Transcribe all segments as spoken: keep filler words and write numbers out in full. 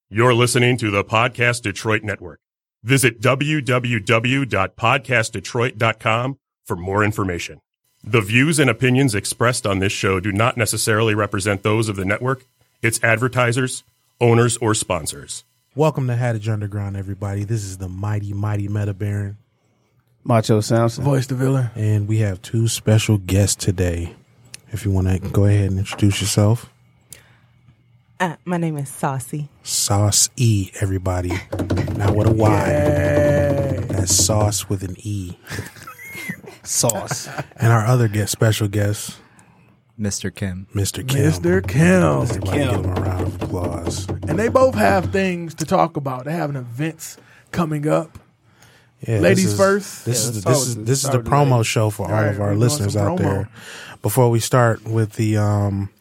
You're listening to the Podcast Detroit Network. Visit w w w dot podcast detroit dot com for more information. The views and opinions expressed on this show do not necessarily represent those of the network, its advertisers, owners, or sponsors. Welcome to Hadage Underground, everybody. This is the mighty, mighty Meta Baron. Macho Samson. Voice the villain. And we have two special guests today. If you want to go ahead and introduce yourself. Uh, my name is Saucy. Sauce E, everybody. Not with a Y. Yay. That's sauce with an E. Sauce. And our other guest, special guest, Mister Kim. Mister Kim. Mister Kim. Everybody give him a round of applause. And they both have things to talk about. They have events coming up. Yeah, Ladies this is, first. This Yeah, is the, start this is with- this is the start with promo ladies. show for all, All right, of our we're doing listeners some out promo. there. Before we start with the um,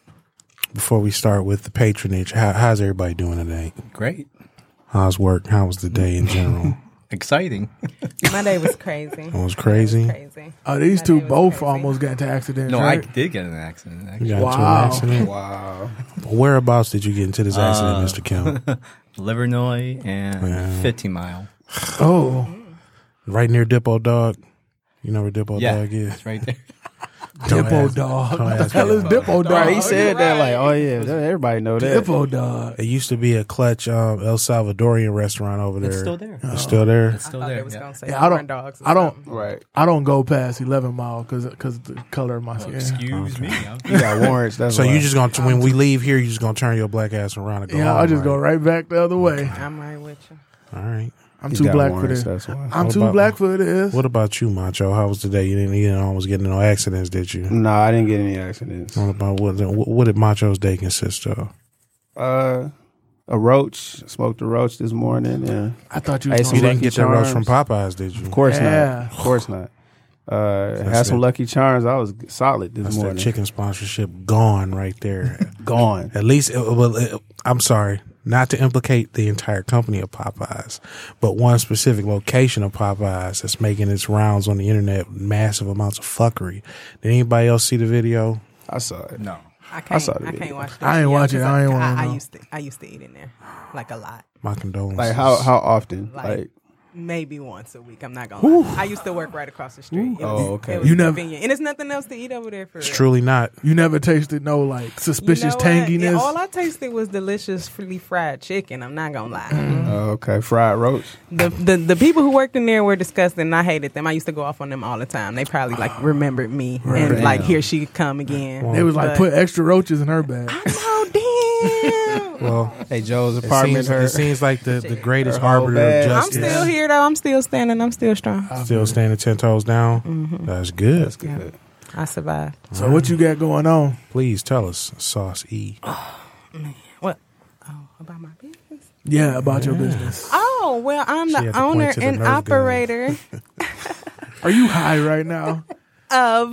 before we start with the patronage, how, how's everybody doing today? Great. How's work? How was the day in general? Exciting. My day was crazy. It was crazy. It was crazy. Oh, these My two day was both crazy. almost got into accidents. No, right? I did get in an accident, You actually. got into Wow. an accident. Wow. Whereabouts did you get into this accident, Uh, Mister Kim? Livernois and Yeah. fifty mile. Oh, Right near Dippo Dog. You know where Dippo Yeah, Dog is? it's right there. Don't Dippo ask- Dog. don't What the ask hell me is about Dippo Dog? Right, he said that like, oh yeah, everybody know that. Dippo Dog. It used to be a clutch um, El Salvadorian restaurant over there. It's still there. It's still there. It's I still thought there. they was yeah. going to say Yeah, I don't- corn dogs. or I don't- something. Right. I don't go past eleven mile because because the color of my Oh, skin. excuse me. I'm- You got warrants. That's So why. you just gonna when we leave here, you just gonna turn your black ass around and go Yeah, home, I just go right? right back the other way. I'm right with you. All right. I'm You too got black for warrants, this. That's why. I'm What too about- black for this. What about you, Macho? How was the day? You didn't, you didn't almost get into no accidents, did you? No, I didn't get any accidents. What about what? What did Macho's day consist of? Uh, a roach. Smoked a roach this morning. Yeah. I thought you Hey, was some You gonna didn't Lucky get that roast from Charms. Popeyes, did you? Of course Yeah. not. Of course not. Uh, That's had some it. Lucky Charms. I was solid this That's that morning. chicken sponsorship gone right there. Gone. At least, it, well, it, I'm sorry, not to implicate the entire company of Popeyes, but one specific location of Popeyes that's making its rounds on the internet, massive amounts of fuckery. Did anybody else see the video? I saw it. No. I can't. saw the I, video. can't watch. I ain't that watch it. because I ain't I, wanna I know. used to. I used to eat in there like a lot. My condolences. Like how how often? Like, Like maybe once a week. I'm not gonna lie. I used to work right across the street. It was, Oh, okay. It was You never- convenient, and there's nothing else to eat over there for It's real. truly not. You never tasted no like You suspicious know what? tanginess. Yeah, all I tasted was delicious, fully fried chicken. I'm not gonna lie. oh, okay, fried roach. The, the the people who worked in there were disgusting. And I hated them. I used to go off on them all the time. They probably like remembered me and Damn. like here she come again. They was like But- put extra roaches in her bag. I know, damn. Well, Hey, Joe's it apartment. seems, her, it seems like the, the greatest Her whole arbiter bag. of I'm justice. still here though. I'm still standing. I'm still strong. Still standing ten toes down. Mm-hmm. That's good. That's good. I survived. So what you got going on? Please tell us, Sauce E. What? Oh, about my business? Yeah, about your business. Oh well, I'm She had the to point owner to the and Nerf gun. operator Are you high right now? of.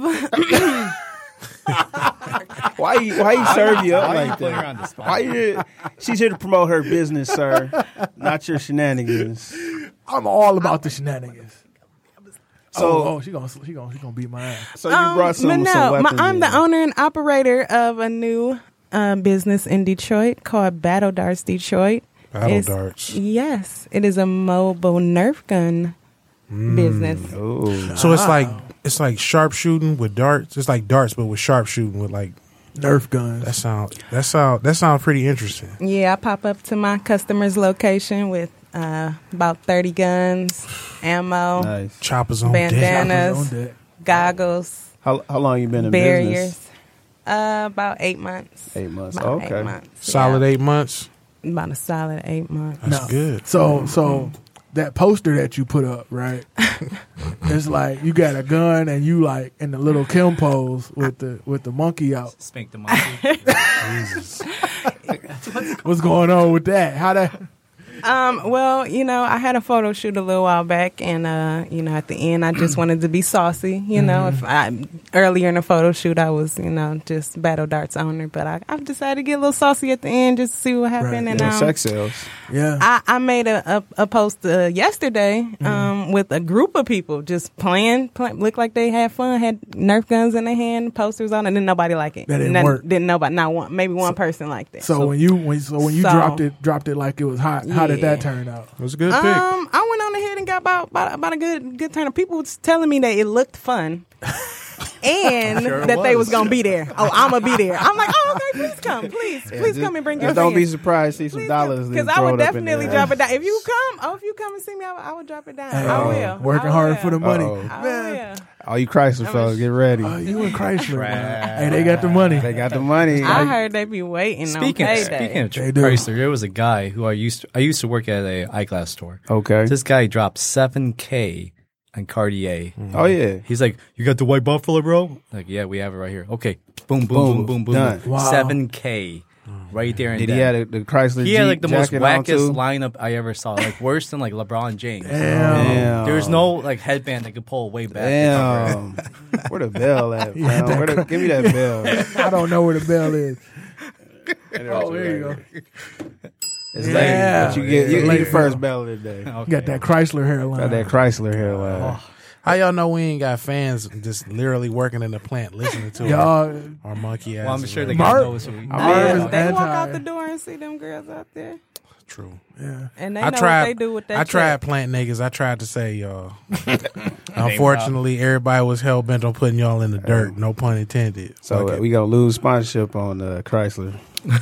Why you why you serve you up Why you like put her that? on the spot? Why you? She's here to promote her business, sir, not your shenanigans. I'm all about the shenanigans. So, So, oh, she gonna she gonna she gonna beat my ass. so you Um, brought some, but no, some my, weapons. I'm in. the owner and operator of a new uh, business in Detroit called Battle Darts Detroit. Battle It's- darts. Yes, it is a mobile Nerf gun business. Ooh. So it's like it's like sharpshooting with darts. It's like darts, but with sharpshooting with like Nerf guns. that sound that sound that sound pretty interesting. Yeah, I pop up to my customer's location with uh, about thirty guns, ammo, Nice. Choppers on Bandana. deck. Choppers on deck. goggles, How how long you been in barriers. business? Uh, about eight months. Eight months. About Okay. eight months. Solid yeah. eight months. About a solid eight months. That's No. good. So so that poster that you put up, right? It's like you got a gun and you like in the little Kim pose with the with the monkey out. Spank the monkey. Jesus. What's going on with that? How that? Um, well, you know, I had a photo shoot a little while back, and uh, you know, at the end, I just wanted to be saucy. You know, if I earlier in the photo shoot, I was, you know, just Battle Darts owner, but I, I've decided to get a little saucy at the end just to see what happened. Right. And Yeah, um, sex sales. Yeah. I, I made a, a, a post uh, yesterday um, um with a group of people just playing, play, looked like they had fun, had Nerf guns in their hand, posters on, and then nobody liked it. That didn't None- work. Didn't nobody, not one, maybe one person liked it. So, when you when so when you So- dropped it dropped it like it was hot, how did Yeah. that turn out? It was a good Um, pick. I went on ahead and got about about, about a good good turn of people was telling me that it looked fun. And Sure it that they was was. gonna be there. Oh, I'm gonna be there. I'm like, oh, okay, please come, please, please just- come and bring your Just don't be friends. surprised to see some dollars. Because I would definitely drop it down. If you come, oh, if you come and see me, I, would- I would drop it down. Hey, I uh, will. Working I hard will. for the money. Uh-oh. I Man, will. All you Chrysler fellas, get ready. oh, you and Chrysler. man. Hey, they got the money. They got the money. I heard they be waiting Speaking, on speaking payday. of They do. Chrysler, there was a guy who I used to, I used to work at a eyeglass store. Okay. This guy dropped seven K on Cartier. Oh yeah. He's like, "You got the white buffalo, bro?" Like, yeah, we have it right here. Okay, boom, boom, Boom. boom, boom, boom, Done. boom. Wow. Seven K, right there and Did he then. have the, the Chrysler? He had Jeep like the most jacket on, wackest too? lineup I ever saw. Like worse than like LeBron James. Damn. Damn. There's no like headband that could pull way back. to cover it. Damn. Where the bell at? Yeah, man? that Where the, give me that bell. I don't know where the bell is. Oh, there you go. It's Yeah. late, but you get you, It's you late the first bell. bell of the day. You got that Chrysler hairline. Got that Chrysler hairline. How y'all know we ain't got fans just literally working in the plant listening to Y'all, our, our monkey ass? Well, I'm sure they Mark- got those. Who, Mark Nah, is they walk anti- out the door and see them girls out there, True. yeah. and they I know tried. what they do with that. I tried check. plant niggas. I tried to say y'all. Unfortunately, everybody was hell bent on putting y'all in the dirt. No pun intended. So Fuck uh, it. we gonna lose sponsorship on uh, Chrysler.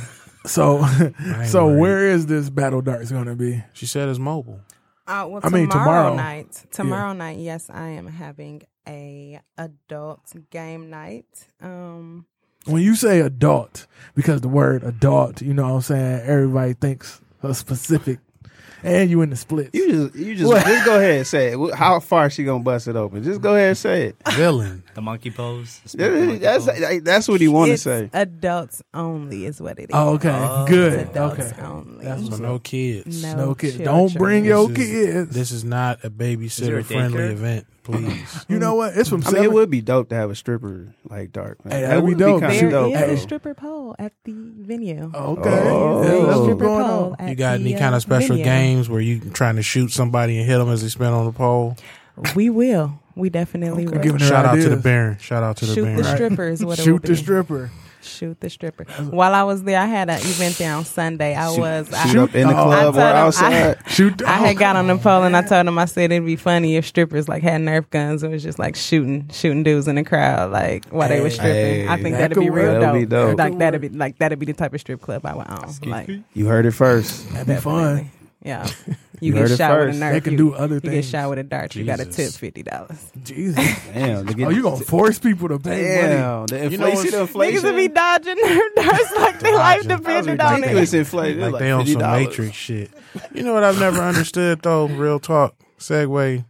So, ain't so worried. where is this battle darts going to be? She said it's mobile. Uh, well, I mean, tomorrow, tomorrow. night. Tomorrow night, yes, I am having a adult game night. Um, When you say adult, because the word adult, you know what I'm saying, everybody thinks a specific, and you in the splits. You just you just What? just go ahead and say it. How far she gonna bust it open? Just go ahead and say it. Villain. the monkey pose. the split monkey That's pose. that's what he want to it's say. adults only is what it is. Oh, okay, Oh. good. It's adults Okay, only. That's So what's no up. kids. No No kids. children. Don't bring your This is- kids. This is not a Is there a babysitter friendly daycare? event, please. You know what? It's from I mean, seven. it would be dope to have a stripper like Dark. Man. Hey, that that'd be would dope. kinda There dope. is Hey. a stripper pole at the venue. Okay, Oh. yeah, There is that's a what's stripper going pole on. at You got the, any uh, kind of special venue. games where you trying to shoot somebody and hit them as they spin on the pole? We will. We definitely Okay. will. Giving her Shout out to the ideas. Baron. Shout out to the Shoot Baron. the Right. stripper is what it Shoot will the be. stripper. Shoot the stripper. While I was there, I had an event there on Sunday. I was. I, Shoot up in the Oh. club I or told him I- outside. Shoot. The, I had got on the pole and I told them, I said it'd be funny if strippers like had Nerf guns and was just like shooting shooting dudes in the crowd like while they were Hey, stripping. I think that that'd could be real work. That'd be dope. dope. Like that'd be like that'd be the type of strip club I would own. Like You heard it first. That'd be fun. yeah, You you, heard get it shot with a first. Nerf. They can you, do other you get things. shot with a dart. You got to tip Jesus. fifty dollars. Jesus. Damn. To get, Oh, you gonna force people to pay money? Damn. The You know inflation. what's- the inflation. Niggas would be dodging Nerf darts like their life Dodging. depended on ridiculous it. inflation. Like Like they on some fifty dollars. Matrix shit. You know what I've never understood though? Real talk. Segue.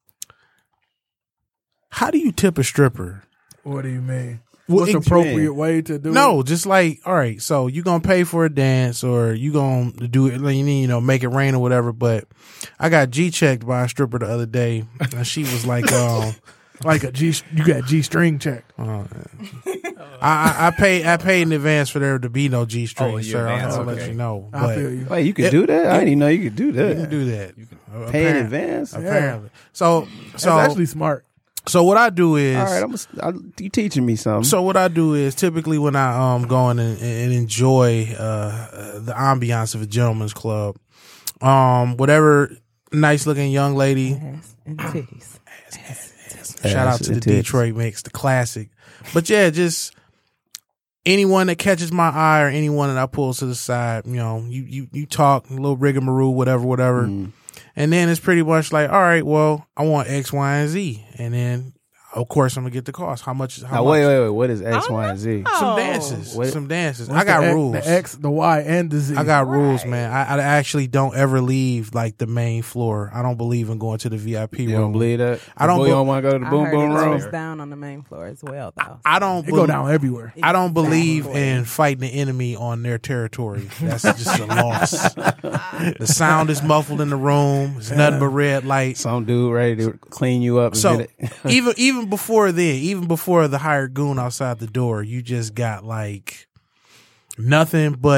How do you tip a stripper? What do you mean? Well, What's the ex- appropriate way to do it? No, just like, all right, so you gonna pay for a dance or you gonna do it, like, you need, you know, make it rain or whatever. But I got G checked by a stripper the other day, and she was like, um, Like a G, you got G string check. uh, I, I I paid I paid in advance for there to be no G Oh, string, you sir. I have advance, to let okay. you know, I but feel you. Wait, you could It- do that? I didn't even know you could do you that. can do that. Pay in Apparently- advance. Apparently, so That's so actually smart. so what I do is, All right, I'm. A, I, you teaching me something? So what I do is typically when I um go in and, and enjoy uh, uh the ambiance of a gentleman's club, um whatever nice looking young lady, Ass and titties. shout out Ass to the and tits. Detroit mix, the classic. But yeah, just anyone that catches my eye or anyone that I pull to the side, you know, you you you talk a little rigmarole, whatever, whatever, Mm. and then it's pretty much like, all right, well, I want X, Y, and Z, and then of course I'm gonna get the cost. How much? How Now much? wait, wait, wait. What is X, Y, and Z? Oh. Some dances, What- some dances. What's I got the X- rules. The X, the Y, and the Z. I got rules, man. I, I actually don't ever leave like the main floor. I don't believe in going to the V I P You room. don't believe that? I don't Boy, be- you don't want to go to the I boom heard boom it room. goes down on the main floor as well, though. I don't. It go bel- down everywhere. I don't believe Exactly. in fighting the enemy on their territory. That's just a loss. The sound is muffled in the room. It's nothing but red light. Some dude ready to clean you up. And So get it. even even before then, even before the hired goon outside the door, you just got like nothing but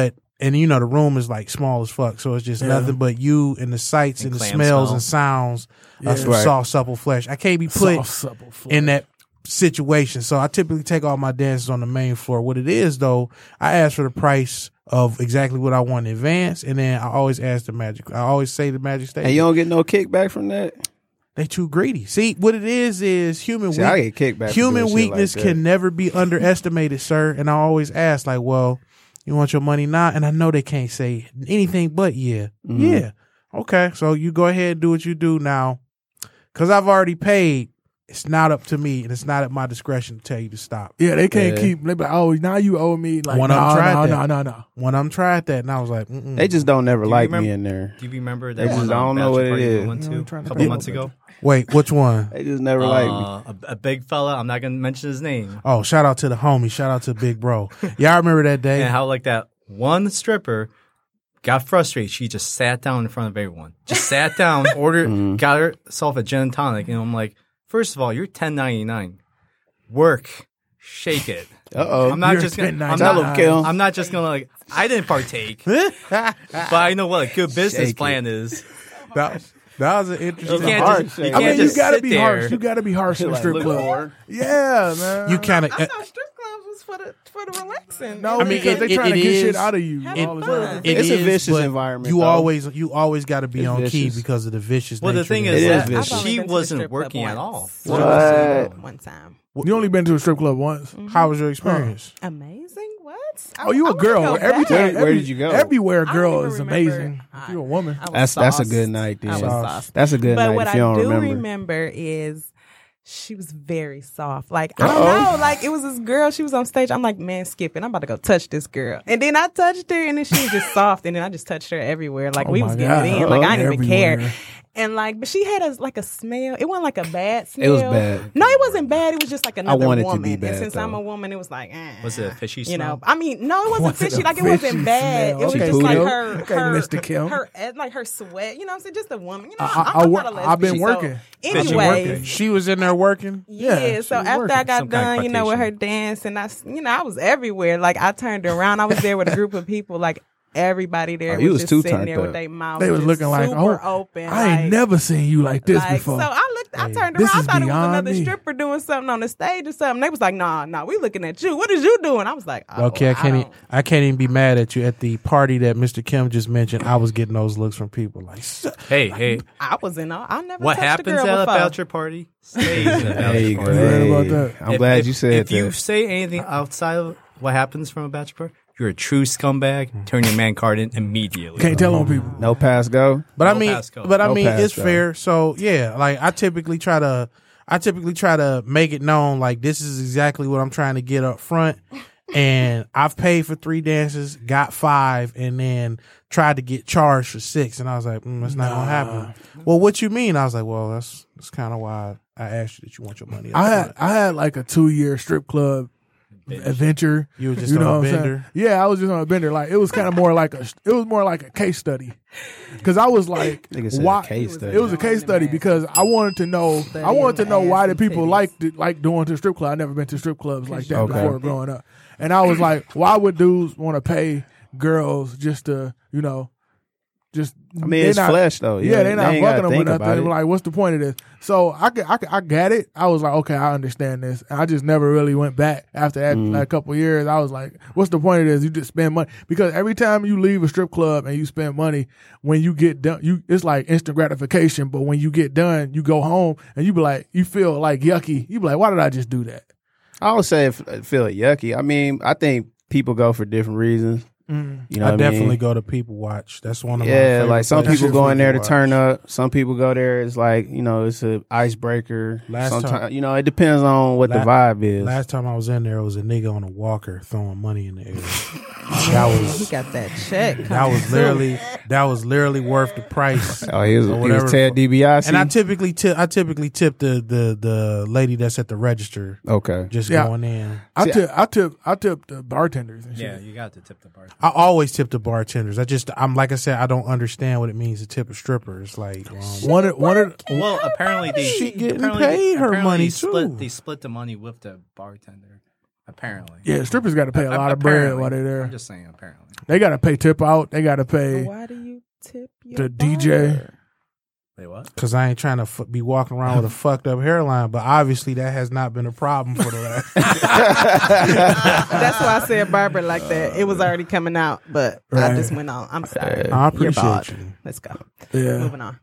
and you know the room is like small as fuck, so it's just Yeah. nothing but you and the sights and, And the clam smells smell. and sounds Yeah. of some Right. soft, supple flesh. I can't be put Soft, supple flesh. in that situation. So I typically take all my dances on the main floor. What it is though, I ask for the price of exactly what I want in advance, and then I always ask the magic. I always say the magic stage. And you don't get no kickback from that? They too greedy. See, what it is is human See, I weak- get kickback. for human doing shit weakness like that. can never be underestimated, sir. And I always ask, like, well, you want your money now? And I know they can't say anything but yeah. Mhm. Yeah. Okay. So you go ahead and do what you do now. Cause I've already paid. It's not up to me and it's not at my discretion to tell you to stop. Yeah, they can't Yeah. keep. They be like, oh, now you owe me. Like, One no, of them tried no, that. no, no, no. When I'm tried that and I was like, mm-mm. They just don't never Do you like me remember- in there. Do you remember They that just one don't um, know what bachelor it party is. we went You to know, a trying to couple pay months them. ago? Wait, which one? They just never like me. Uh, a, a big fella. I'm not gonna mention his name. Oh, shout out to the homie. Shout out to Big Bro. Yeah, I remember that day. And how like that one stripper got frustrated. She just sat down in front of everyone. Just sat down, ordered, got herself a gin and tonic. And I'm like, first of all, you're ten ninety-nine. Work, shake it. Uh-oh. I'm not You're just gonna. I'm ten Tell not, him, Kim. I'm not just gonna like. I didn't partake, but I know what a good business Shake plan is. That, that was an You interesting. can't hard just. shake. You I can't mean, you just gotta sit be there. harsh. You gotta be harsh in a Like, strip look club. for- Yeah, man. You kind of. I thought strip clubs was for the for the relaxing. no, I mean, because it- they it- trying to it get is- shit out of you. Have all the fun. time. It It's a is, vicious but environment, You though. always you always got to be It's on key vicious. because of the vicious. Well, the nature thing of is It it. is that vicious. I've only she been to a wasn't strip club working at all. once. What? One time. You only been to a strip club once. How was your experience? Amazing. What? Oh, you I a wanna girl. go Every back. time, Where- where every- did you go? Everywhere, a I girl don't is even amazing. remember. If you're a woman. I was That's that's a sauced. good night then. I was Sauce. sauced. That's a good But night what if I you don't do remember. remember is she was very soft. Like, I don't Uh-oh. know. Like, it was this girl. She was on stage. I'm like, man, skip it. I'm about to go touch this girl. And then I touched her, and then she was just soft. And then I just touched her everywhere. Like, Oh we my was God. getting it in. Like, I didn't even Everywhere. care. And like, but she had a like a smell. It wasn't like a bad smell. It was bad. No, it wasn't bad. It was just like another want it to woman. be bad, and since I'm though. a woman, it was like, eh. Was it a fishy You smell? know, I mean, no, it wasn't Was it fishy. a Like, it fishy wasn't bad. smell? It was Okay, just like Poodle. her, Okay, her, Mister Kim. her, eh, like her sweat. You know what I'm saying? Just a woman. You know, I- I'm, I I'm wor- not a lesbian. I've been so working. Anyways, working. She was in there working. yeah, Yeah, so she was after working. I got Some kind of done, you know, with her flirtation. dance, and I, s- you know, I was everywhere. Like, I turned around, I was there with a group of people, like everybody there Oh, you was, was just too sitting turned there with up. their mouths They was just looking like, super oh, open. I ain't like- never seen you like this like, before. So I looked, I turned This around, I is thought it was beyond another me. stripper doing something on the stage or something. They was like, nah, nah, we looking at you. What is you doing? I was like, oh, Okay, I can't. e- don't- I can't even be mad at you. At the party that Mister Kim just mentioned, I was getting those looks from people like, "S- Hey, hey. I was in. all- I never. What touched happens a at girl a before. bachelor party stays at a There bachelor you go. party. You heard about Hey, that? I'm If- glad if, you said If that. you say anything outside of what happens from a bachelor party, you're a true scumbag. Turn your man card in immediately. Can't tell on people. No pass go. But I No mean, pass code. but I No mean, pass it's code. fair. So yeah, like I typically try to, I typically try to make it known like this is exactly what I'm trying to get up front. And I've paid for three dances, got five, and then tried to get charged for six. And I was like, mm, that's not gonna happen. Well, what you mean? I was like, well, that's that's kind of why I asked you that you want your money. Up I had front. I had like a two year strip club adventure. You were just you on know a what I'm saying? bender. Yeah, I was just on a bender. Like it was kind of more like a it was more like a case study because I was like, Nigga said why? a case study. It was a case study because I wanted to know. I wanted to know why the people liked it, like going to strip club. I never been to strip clubs like that Okay. before growing up, and I was like, why would dudes want to pay girls just to you know? Just I mean, it's flesh though. Yeah, they're not ain't gotta fucking them with think about nothing. it. Like, what's the point of this? So I, get- I, get- I got it. I was like, okay, I understand this. And I just never really went back after that. Mm. Like, a couple of years, I was like, what's the point of this? You just spend money because every time you leave a strip club and you spend money, when you get done, you it's like instant gratification. But when you get done, you go home and you be like, you feel like yucky. You be like, why did I just do that? I would say if I feel yucky. I mean, I think people go for different reasons. Mm. You know, I what definitely I mean? go to People Watch. That's one of my Yeah, favorite like some places. people go in there to People turn Watch. up. Some people go there. It's like you know, it's a icebreaker. Last Sometimes time- you know, it depends on what the La- vibe is. Last time I was in there, it was a nigga on a walker throwing money in the air. that was He got that check. that was literally that was literally worth the price. oh, he was, or he whatever was the Ted fuck. DiBiase. And I typically tip I typically tip the the the lady that's at the register okay. just Yeah. going in. I See, tip, I tip, I tip the bartenders and shit. Yeah, you got to tip the bar. I always tip the bartenders. I just I'm like I said, I don't understand what it means to tip a stripper. It's like um, One, of- one, of- Well, apparently they She getting apparently paid her apparently money, they split, too. They split the money with the bartender. Apparently. Yeah, strippers got to pay a A- lot of bread apparently. while they're there. I'm just saying, apparently. They got to pay tip out. They got to pay Why do you tip your the D J. barber? Wait, what? Cause I ain't trying to f- be walking around with a fucked up hairline, but obviously that has not been a problem for the last. That's why I said barber like that. It was already coming out, but Right. I just went on. I'm sorry. I You're appreciate bald. you. Let's go. Yeah. Moving on.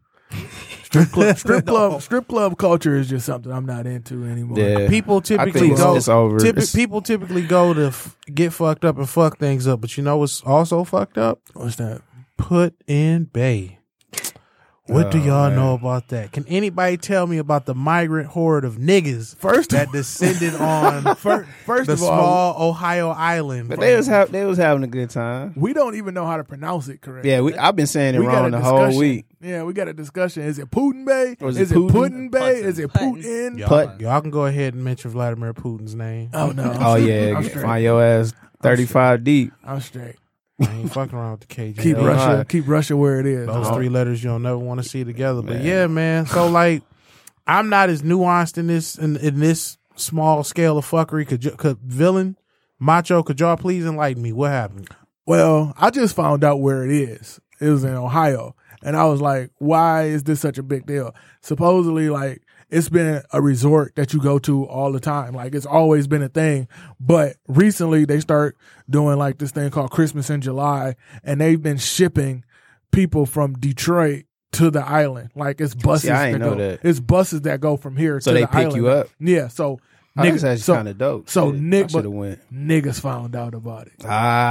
Strip club, strip club, strip club culture is just something I'm not into anymore. Yeah. People I typically think it's, go. it's over. typi- It's- people typically go to f- get fucked up and fuck things up, but you know what's also fucked up? What's that? Put in Bay. What do Oh, y'all man. know about that? Can anybody tell me about the migrant horde of niggas First, that descended on first, first the of all, small Ohio island? but they was ha- they was having a good time. we don't even know how to pronounce it correctly. Yeah, we I've been saying it we got wrong a the discussion. whole week. Yeah, we got a discussion. Is it Putin Bay? Or is Is it it Putin? Putin Bay? Putin. Is it Putin. Putin? Y'all, Put- y'all can go ahead and mention Vladimir Putin's name. Oh no! Oh yeah, I'm straight. find your ass thirty-five deep. I'm straight. I ain't fucking around with the K J. Keep Yeah. Russia. Right. Keep Russia where it is. Those Oh. three letters you'll never want to see together. But Man. yeah, man. So like, I'm not as nuanced in this in, in this small scale of fuckery. Could, you, could villain Macho? Could y'all please enlighten me? What happened? Well, I just found out where it is. It was in Ohio. And I was like, why is this such a big deal? Supposedly, like, it's been a resort that you go to all the time. Like, it's always been a thing. But recently, they start doing, like, this thing called Christmas in July. And they've been shipping people from Detroit to the island. Like, it's buses. I ain't that know go, that. It's buses that go from here So to they the pick island. you up? Yeah. So, Oh, that's niggas, actually so, kind of dope. so Shit, Nick- I should have went. niggas found out about it.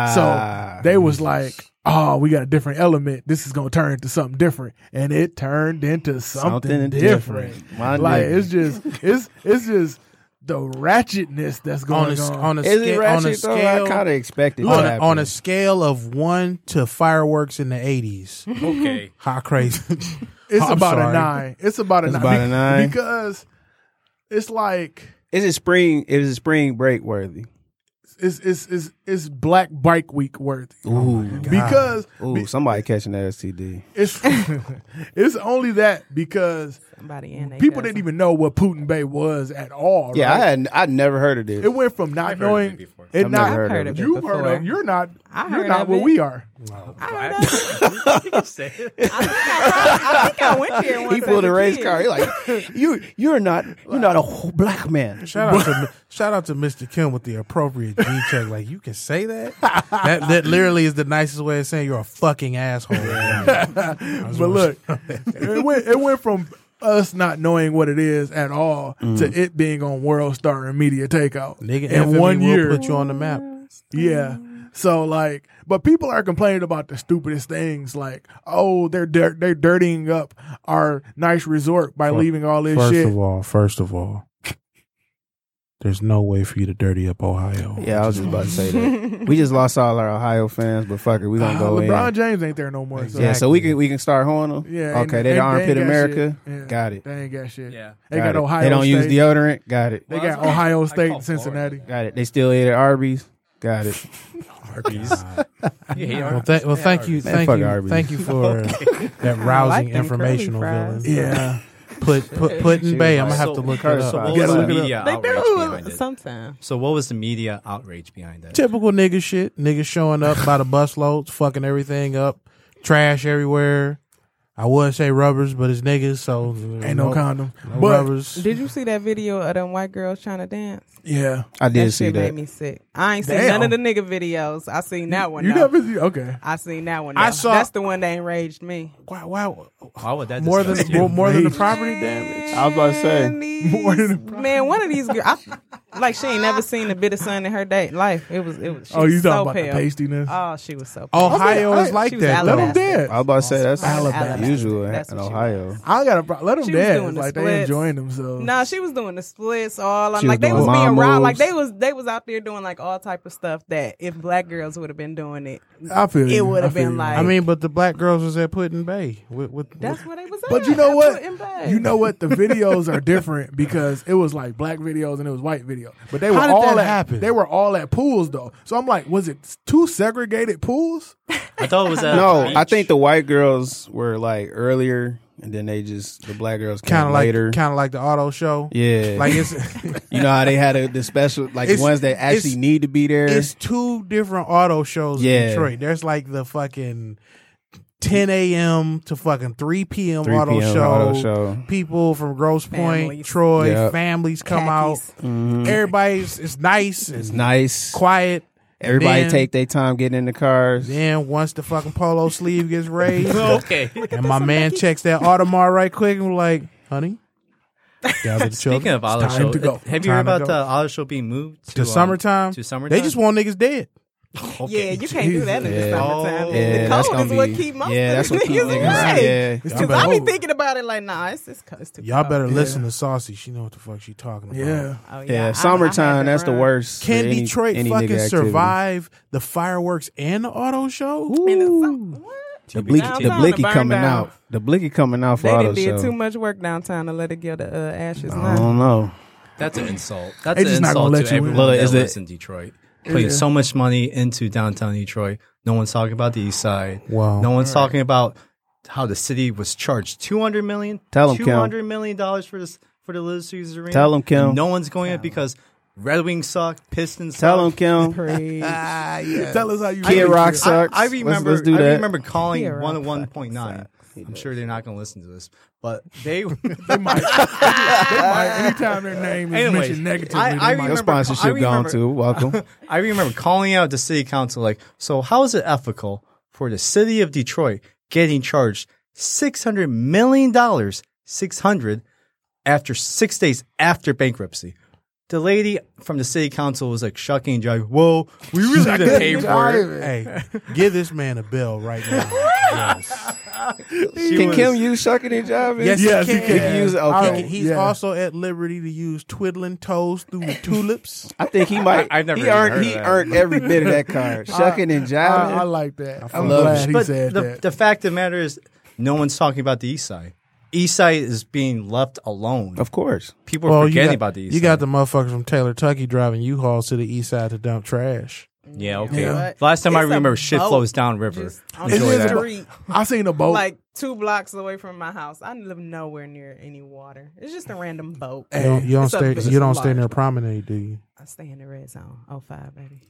Ah, So they was like, oh, we got a different element. This is going to turn into something different. And it turned into something, Something different. different. My Like, nigga. it's just, it's, it's just the ratchetness that's On going a, on. on a, Is it sca- on a ratchet though? I scale kind of expected on to a, happen. on a scale of one to fireworks in the eighties. Okay. How crazy? it's I'm about sorry. a nine. It's about a It's nine. about Be- a nine? Because it's like, Is it spring? Is it spring break worthy? it's, it's, it's, it's Black Bike Week worthy. Ooh, Because ooh, somebody catching that S T D. it's, it's only that because Somebody in. people didn't even know what Putin Bay was at all. Yeah, right? I had I'd never heard of this. It went from not I've heard of knowing it before. it I've not never I've heard of it you've before. heard of you're not I you're heard not of what it. we are. I heard of it. You can say it. I think I, I think I went there once. He pulled as a race kid. car. He like you. You're not. You're not a wh- black man. Shout out to shout out to Mister Kim with the appropriate G check. Like you can say that. That that literally is the nicest way of saying you're a fucking asshole. But look, it went it went from us not knowing what it is at all to it being on World Star and Media Takeout Nigga, in infamy one will year. put you on the map. Yeah. So like, but people are complaining about the stupidest things, like, oh, they're dir- they're dirtying up our nice resort by leaving all this First shit. of all, first of all, there's no way for you to dirty up Ohio. Yeah, I was just about to say that. We just lost all our Ohio fans, but fuck it, we gonna Uh, go LeBron in. James ain't there no more. So. Yeah, so we can we can start honing them. Yeah. ain't- Okay, they the ain't- armpit ain't got America. shit. Yeah, Got it. They ain't got shit. Yeah. They Got got it. Ohio They don't State. use deodorant. Got it. They Well, got that's- Ohio I State call and Cincinnati. Got it. They still ate at Arby's. Got it. Arby's. You hate Well, Arby's. th- well, thank you, Man, thank fuck you, Arby's. thank you for that rousing them curly informational fries. villain. Yeah. Put put put in Bay. I'm gonna have to look that So up. what You was gotta the look it up. media They outrage behind do it? sometimes. So what was the media outrage behind that? Typical nigga shit. Niggas showing up by the busloads, fucking everything up, trash everywhere. I would say rubbers, but it's niggas, so Ain't no condom. no But rubbers. Did you see that video of them white girls trying to dance? yeah. I did that see shit that. made me sick. I ain't seen Damn. none of the nigga videos. I seen that one. You though. never see okay. I seen that one. I though. saw- That's the one that enraged me. Wow, wow. Why would that More than disgust you? more, more than the Rage. property damage. I was about to say. Man, these- More than the man, one of these girls, I, like she ain't never seen a bit of sun in her day life. It was, it was. She Oh, you was talking so about pale. the pastiness? Oh, she was so. Pale. Ohio I- is like she was that. Let though. them dance. I was about to say that's Alabama. usual in That's in what she Ohio. I got to let them She was dance. doing the Like they splits. enjoying themselves. No, she was doing the splits all on She was like they doing was being mom wild. Like moves. they was they was out there doing like all type of stuff that if black girls would have been doing it, I feel it you. would I have feel been you. like I mean, but the black girls was at Puddin' Bay. With, with, that's where they was at. But you know at what? Putin' Bay. You know what? The videos are different because it was like black videos and it was white videos. But they were How did all that at happen? they were all at pools though. So I'm like, was it two segregated pools? I thought it was at No, a I beach. think the white girls were like earlier and then they just the black girls came Kind of like, later. kind of like the auto show. Yeah, Like it's, you know how they had a, the special, like the It's- ones that actually it's- need to be there. it's two different auto shows Yeah. in Detroit. There's like the fucking ten a.m. to fucking three p.m. three auto p.m. show. auto show. People from Grosse Point, Families. Troy, Yep. families come Khakis. Mhm. out. Everybody's it's nice. It's and nice. quiet. Everybody then- take their time getting in the cars. Then once the fucking polo sleeve gets raised, Okay. and my man checks that Audemars right quick and we're like, honey, gather the children. Speaking of auto It's show, time to go. have you Time heard to about go. the auto show being moved to, to um, summertime? To summertime. They just want niggas dead. Yeah, you can't do that in the Yeah. summertime. Oh. Yeah, the that's cold gonna is what be- keep most yeah, of that's the what keep niggas niggas- away. yeah. It's Because too I be cold. thinking about it like, nah, it's just it's too Y'all cold. better listen to Saucy. She know what the fuck she talking about. Yeah. Oh, Yeah, I- I had summertime. to That's the run. worst. Can for any- Detroit any fucking nigga activity. survive the fireworks and the auto show? In the sum- what? The blicky, the Downtown blicky to burn coming down. out. The blicky coming out for They auto done did show. too much work downtown to let it get the uh, ashes. I now. don't know. That's an insult. That's They an just not insult gonna to let you in. everyone Look, that is it- lives in Detroit. Putting Yeah. so much money into downtown Detroit. No one's talking about the East Side. Wow. No one's talking about how the city was charged two hundred million. Tell 'em, Kim. two hundred million dollars for this for the Little Caesars Arena. Tell 'em, Kim. And no one's going it because Red Wings suck, Pistons suck. Tell them, Kim. Preach. Ah, yeah. Tell us how you Kid really Rock feel. sucks. I, I Let's- remember. let's do I that. remember calling Hero one oh one point nine. I'm sure they're not going to listen to this, but they. They might. they might. Anytime their name is Anyway, mentioned negatively, I- they I might. Your remember- sponsorship I gone remember- too. Welcome. I remember calling out the city council like, so how is it ethical for the city of Detroit getting charged six hundred million dollars, six hundred, after six days after bankruptcy? The lady from the city council was like shucking and jiving. Whoa, we really didn't pay for it. Hey, give this man a bill right now. Yes. She Can was- Kim use shucking and jiving? Yes, Yes, he he can. can. He can use it. He Okay. can- he's Yeah. also at liberty to use twiddling toes through the tulips. I think he might. I- I've never he even earned. heard He of that. earned every bit of that card. Shucking and I, I jiving. like that. I'm love glad it. he But said the, that. the fact of the matter is, no one's talking about the East Side. East Side is being left alone. Of course. People are you forgetting got, about the East you Side. got the motherfuckers from Taylor Tucky driving U-Hauls to the east side to dump trash. Yeah, okay. Yeah. Last time I It's a remember, shit boat flows down river. Just on Enjoy the that. street, I seen a boat. like two blocks away from my house. I live nowhere near any water. It's just a random boat. You don't, you don't It's a- stay. it's You a don't stay large near boat. promenade, do you? I stay in the red zone. Oh five, baby.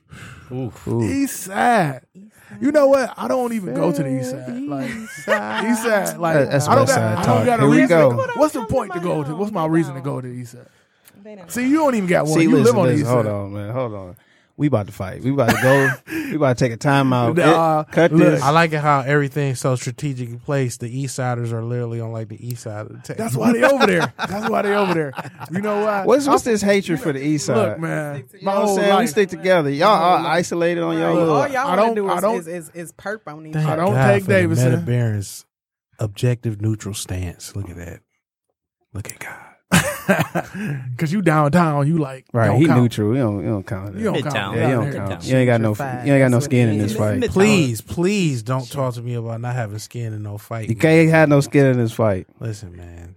East Side. You know what? I don't even go to the East Side. Like East Side. Like That's I don't West got. Side I talk. don't got a Here we reason. go. What's the Come point to to my go to? house. What's my They reason to don't. go to the East Side? They don't. See, you don't even got one. See, you listen, live on the listen. East Hold Side. on, man. Hold on. We about to fight. We about to go. we about to take a time out. Nah, It- cut look, this. I like it how everything's so strategically placed. The East Siders are literally on like the east side of the table. That's why they over there. That's why they over there. You know why? What's what's this hatred for the East Side? Look, man. You My know what I'm whole saying? We life. stick together. Y'all are isolated on your Right. little. All y'all I want to don't- do I is, don't- is, is, is perp on each Thank I other. don't God take for the Davidson. Meta Barron's objective neutral stance. Look at that. Look at God. Cause you downtown, you like Right, don't he count. neutral. You don't, you don't count You don't that. Midtown. count. Yeah, you don't Midtown. count. You ain't got no. Gentrified. You ain't got no That's skin what in it this is. fight. Mid- Please, please don't talk to me about not having skin in no fight. You can't have no skin in this fight. Listen, man.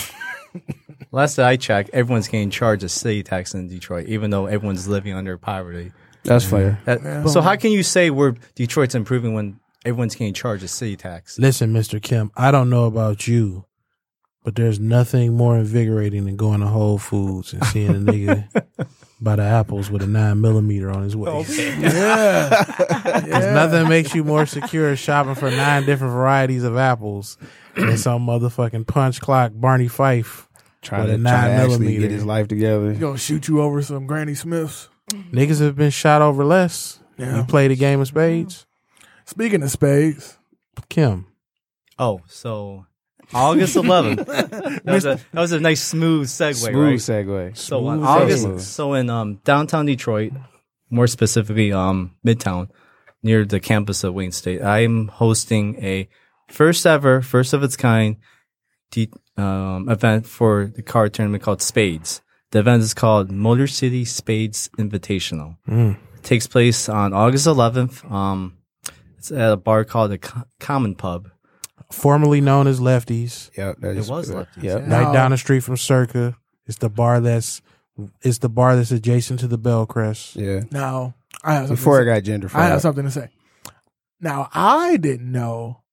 Last that I checked, everyone's getting charged a city tax in Detroit, even though everyone's living under poverty. That's fair. That- Yeah. So how can you say we're Detroit's improving when everyone's getting charged a city tax? Listen, Mister Kim, I don't know about you, but there's nothing more invigorating than going to Whole Foods and seeing a nigga buy the apples with a nine millimeter on his waist. Yeah. There's nothing makes you more secure shopping for nine different varieties of apples than some motherfucking punch clock Barney Fife Trying with to, a try to nine actually millimeter. get his life together. He gonna shoot you over some Granny Smiths. Niggas have been shot over less. Yeah. You play the game of spades, Speaking of spades, Kim. Oh, so August eleventh. that, was a, that was a nice smooth segue, Smooth right? segue. So on Smooth August, segue. so in um, downtown Detroit, more specifically um, Midtown, near the campus of Wayne State, I'm hosting a first ever, first of its kind de- um, event for the card tournament called Spades. The event is called Motor City Spades Invitational. Mm. It takes place on August eleventh. Um, it's at a bar called the Co- Common Pub. Formerly known as Lefties, Yep, that It is- was Lefties, Yep. yeah. right down the street from Circa. It's the bar that's it's the bar that's adjacent to the Bellcrest. Yeah. now I have something Before to it say. got gentrified. I have something to say. Now I didn't know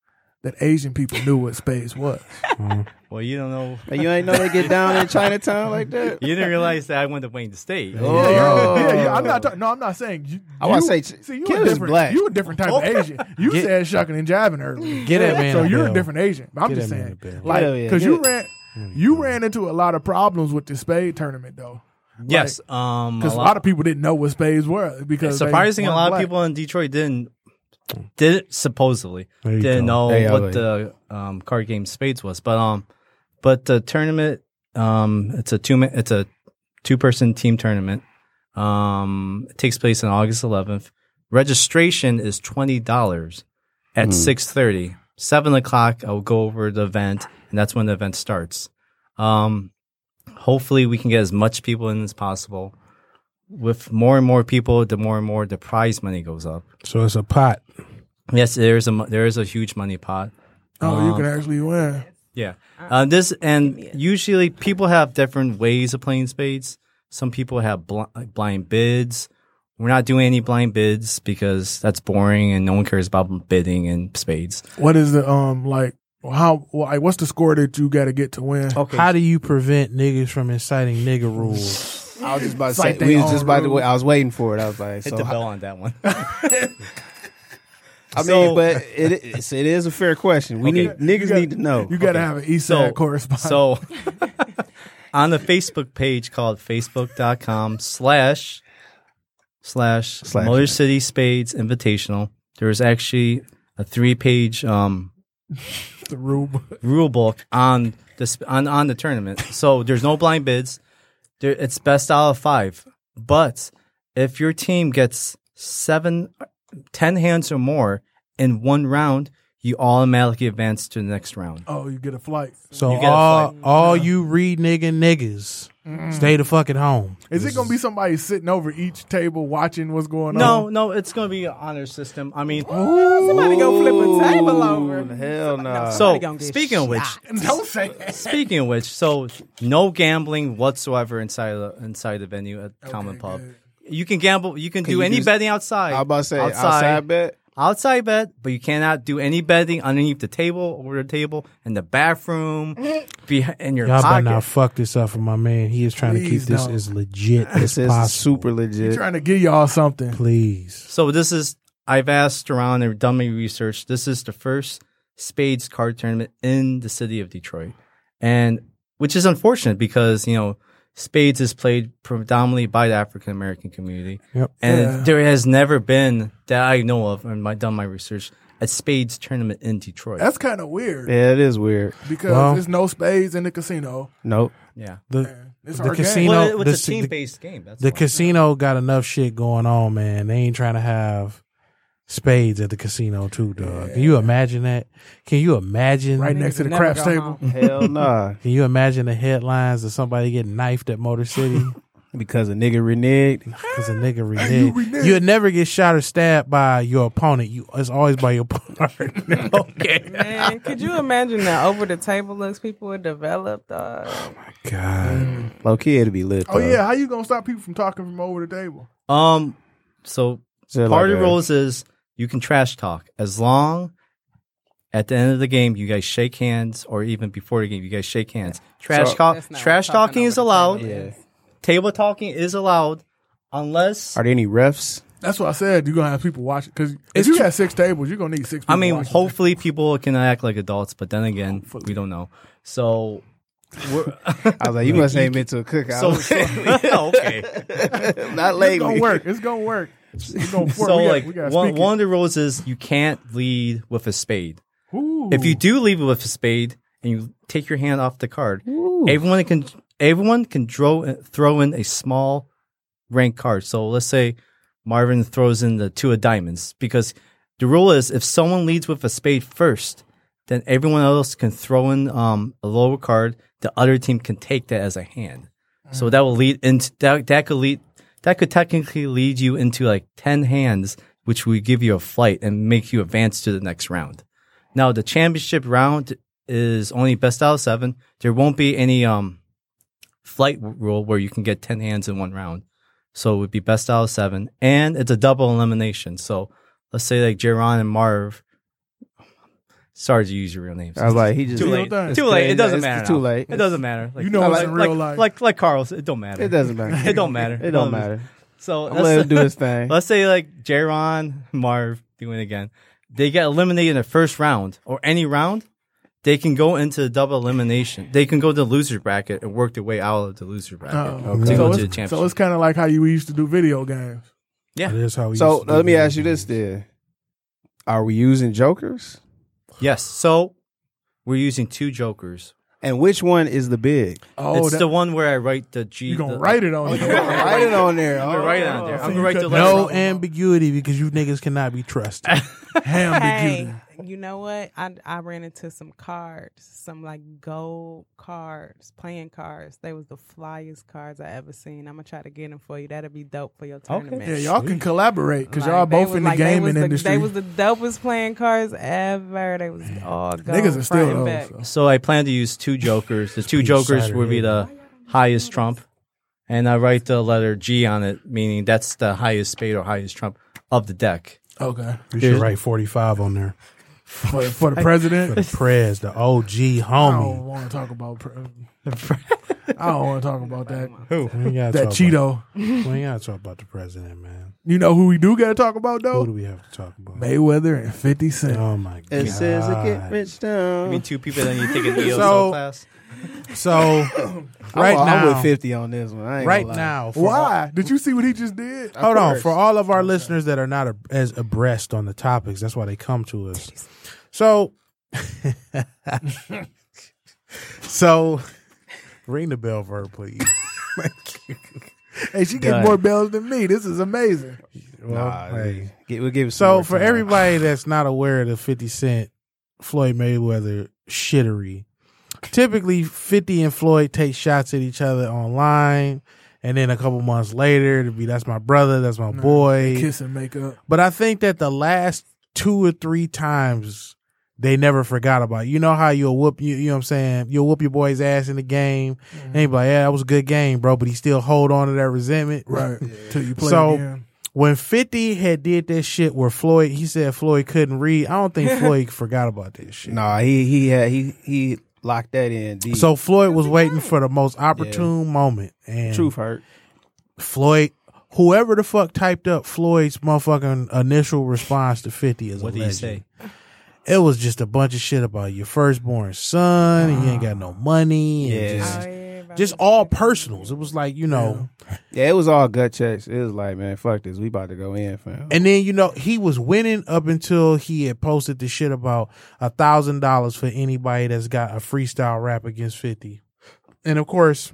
that Asian people knew what spades was. Well, you don't know. Hey, you ain't know they get down in Chinatown like that? You didn't realize that I went to Wayne State. Oh. Yeah, yeah, yeah, yeah. I'm not. Ta- no, I'm not saying. You, I want to you- say, see, you Kid a is different. black. You a different type of Asian. You Get- said shucking and jiving earlier. Get that man So a you're bill. a different Asian. I'm Get just that man saying, a bill. like, Hell yeah, because get you it. ran, you ran into a lot of problems with the spade tournament, though. Yes, um, Because a lot of people didn't know what spades were. Because they surprisingly, a weren't lot of black. people in Detroit didn't did supposedly There you didn't go. know There you what go. the um, card game spades was, but um, but the tournament um, it's a two it's a two person team tournament. Um, it takes place on August eleventh. Registration is twenty dollars at six thirty. Seven o'clock, I will go over the event, and that's when the event starts. Um, hopefully, we can get as much people in as possible. With more and more people, the more and more the prize money goes up. So it's a pot. Yes, there is a mo- there is a huge money pot. Oh, you Um, can actually win. Yeah, uh, this and usually people have different ways of playing spades. Some people have bl- like blind bids. We're not doing any blind bids because that's boring and no one cares about bidding in spades. What is the um like? How? Like, what's the score that you got to get to win? Okay, How do you prevent niggas from inciting nigga rules? I was just about to It's say, like they we was own just about to rules. wait. I was waiting for it. I was like, hit so the how- bell on that one. I So- mean, but it, it's, it is a fair question. We Okay. need niggas You gotta- need to know. You got to Okay. have an East So- Side correspondent. So on the Facebook page called facebook.com slash slash Slash. Motor City Spades Invitational, there's actually a three page um, the rule book. rule book on the sp- on, on the tournament. So there's no blind bids. There, it's best out of five. But if your team gets seven, ten hands or more in one round, you automatically advance to the next round. Oh, you get a flight. So You get a all flight. all you read nigga niggas, stay the fuck at home. Is it gonna be somebody sitting over each table watching what's going No, on? no, it's going to be an honor system. I mean, Somebody go flip a table over. Hell no. so Somebody gonna get speaking of which, shot. Don't say that. speaking of which, so no gambling whatsoever inside the inside the venue at Common Pub. good. You can gamble. You can, Can do you any do- betting outside. I was about to say outside, outside, bet. outside bet, but you cannot do any betting underneath the table, over the table, in the bathroom, be in your Y'all better pocket. not fuck this up for my man. He is trying to Please keep this don't. as legit as This is possible. super I'm legit. trying to give y'all something. Please. So this is I've asked around and done my research. This is the first spades card tournament in the city of Detroit, and which is unfortunate because you know spades is played predominantly by the African American community, Yep. and Yeah. there has never been that I know of, and I've done my research, a spades tournament in Detroit. That's kind of weird Yeah, it is weird. because Well- there's no spades in the casino. Nope. yeah, The It's The our game. casino- well, the- it's a the- team based game. That's the why. casino got enough shit going on, man. They ain't trying to have spades at the casino too, dog. Can you imagine that? Can you imagine right next to the Never craps go table. home. Hell nah. Can you imagine the headlines of somebody getting knifed at Motor City Because a nigga reneged. because a nigga you reneged? reneged. You'd never get shot or stabbed by your opponent. You it's always by your partner. Okay. Man, could you imagine the over the table looks people would develop? Uh, God. Low key, it'd be lit. Oh though. yeah, how you gonna stop people from talking from over the table? Um, so So part like of the a- rules is you can trash talk as long at the end of the game you guys shake hands, or even before the game you guys shake hands. Trash So- talk, That's not trash what talking talking over is the allowed. table Yeah. is. Table talking is allowed, unless Are there any refs? That's what I said. You're gonna have people watching because if It's you tr- got six tables, you're gonna need six. People I mean, watching. hopefully people can act like adults, but then again, we don't know. So, we're, I was like, you must ain't been to a cookout. so, so okay. Not it's lately. gonna work. It's gonna work. It's gonna work. So we got, like we got one one of the rules is you can't lead with a spade. If you do leave with a spade and you take your hand off the card, everyone can everyone can throw throw in a small rank card. So let's say Marvin throws in the two of diamonds, because the rule is if someone leads with a spade first, then everyone else can throw in um, a lower card. The other team can take that as a hand. So that will lead into that. That could lead. That could technically lead you into like ten hands, which would give you a flight and make you advance to the next round. Now, the championship round is only best out of seven. There won't be any um, flight rule where you can get ten hands in one round. So it would be best out of seven. And it's a double elimination. So let's say like Jaron and Marv. Sorry to use your real names. I was like, he just Too late. thing. Too late. It doesn't It's matter. too now. late. It doesn't matter. Like, You know like, it's in like, real life. Like like Carlos. It don't matter. It doesn't matter. It don't matter. It don't matter. So I'm let's gonna let him say- do his thing. Let's say like J-Ron, Marv doing it again. They get eliminated in the first round or any round. They can go into the double elimination. They can go to the loser bracket and work their way out of the loser bracket Oh, to so go it's, to the championship. So it's kind of like how you used to do video games. Yeah. That is how we So used to do let me video ask you this games. then: are we using jokers? Yes. So we're using two jokers. And which one is the big? Oh, it's that, the one where I write the G. you gonna the, write it on it. Write it on there. I'm gonna write it on there. so I'm you gonna write the cut- letter. No ambiguity because you niggas cannot be trusted. Ambiguity. Hey, you know what? I I ran into some cards, some like gold cards, playing cards. They was the flyest cards I ever seen. I'm gonna try to get them for you. That'd be dope for your tournament. Yeah, y'all can collaborate because Like, y'all they both was in the like- they gaming was the- industry. They was the dopest playing cards ever. They was all gold, Niggas are still front and those. back. so. So I plan to use two jokers. The two Peace jokers would be Saturday. the highest trump, and I write the letter G on it, meaning that's the highest spade or highest trump of the deck. Okay, You should write forty-five on there for, for the for president. the Prez, the O G I homie. don't want to talk about. Pre- I don't want to talk about that. We ain't gotta That talk Cheeto. About, we ain't gotta talk about the president, man. You know who we do got to talk about Who do though? we have to talk about? Mayweather and Fifty Cent. Oh my god! It says to get rich down. I mean, two people that need to take an E O S So- class. So I'm, right I'm now, with fifty on this one. I ain't right gonna lie. now, for Why? Did you see what he just did? all- hold on, course. for all of our listeners that are not a, as abreast on the topics, that's why they come to us. So, so ring the bell for her, please. Hey, she Done. gets more bells than me. This is amazing. Well, Nah, hey. get- we'll give it some So more for time. everybody that's not aware of the fifty Cent Floyd Mayweather shittery, typically fifty and Floyd take shots at each other online, and then a couple months later to be that's my brother, that's my boy. Kiss and make up. But I think that the last two or three times they never forgot about it. You know how you'll whoop you, you know what I'm saying? You'll whoop your boy's ass in the game, and he be like, yeah, that was a good game, bro, but he still hold on to that resentment. Right. Till you play So- again. When fifty had did that shit where Floyd, he said Floyd couldn't read. I don't think Floyd forgot about this shit. Nah, he he had he he locked that in deep. So Floyd was waiting for the most opportune moment, and truth hurt. Floyd, whoever the fuck typed up Floyd's motherfucking initial response to fifty is What a did you legend. say? It was just a bunch of shit about your firstborn son, and you ain't got no money, and Yeah. just, Oh, yeah, about just to all say. personals. It was like, you know, Yeah, it was all gut checks. It was like, man, fuck this. We about to go in, fam. and then, you know, he was winning up until he had posted the shit about a thousand dollars for anybody that's got a freestyle rap against fifty. And of course,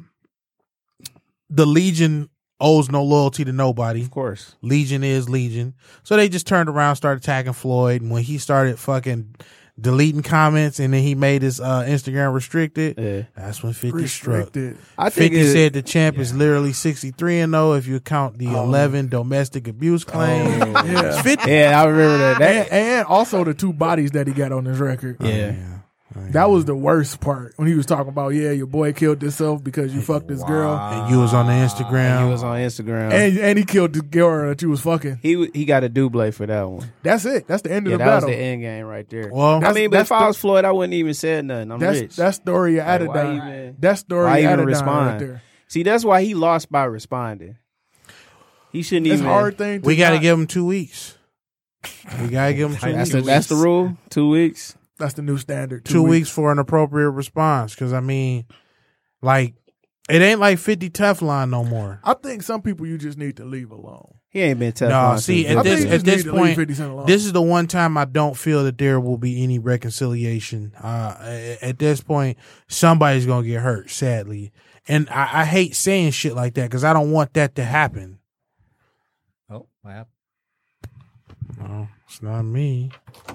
the Legion owes no loyalty to nobody. Of course. Legion is Legion. So they just turned around, started attacking Floyd. And when he started fucking deleting comments and then he made his uh, Instagram restricted, Yeah. that's when fifty struck. Restricted. I think fifty it, said the champ is literally sixty-three and oh if you count the Oh. eleven domestic abuse claims. Yeah. fifty. Yeah, I remember that. And, That and also the two bodies that he got on his record. yeah. That was the worst part when he was talking about, yeah, your boy killed himself because you fucked this girl. And you was on the Instagram. He was on Instagram. And and he killed the girl that you was fucking. he he got a double for that one. That's it. That's the end of Yeah, the that was battle. the end game right there. Well, I That's- mean, but that's if I the- was Floyd, I wouldn't even say nothing. I'm That's rich. that story of Like, why Adidon. even- That story why of even Adidon respond? right there. See, that's why he lost by responding. He shouldn't It's even. a hard thing to we got to not- give him two weeks. We got to give him two That's weeks. the, that's the rule. Two weeks. That's the new standard. two weeks for an appropriate response. Because, I mean, like, it ain't like fifty Teflon no more. I think some people you just need to leave alone. He ain't been tough. No, on see, since at I this think you at just this need to leave point, fifty Cent alone. this is the one time I don't feel that there will be any reconciliation. Uh, at this point, somebody's gonna get hurt, sadly, and I, I hate saying shit like that because I don't want that to happen. Oh, what happened? No, it's not me.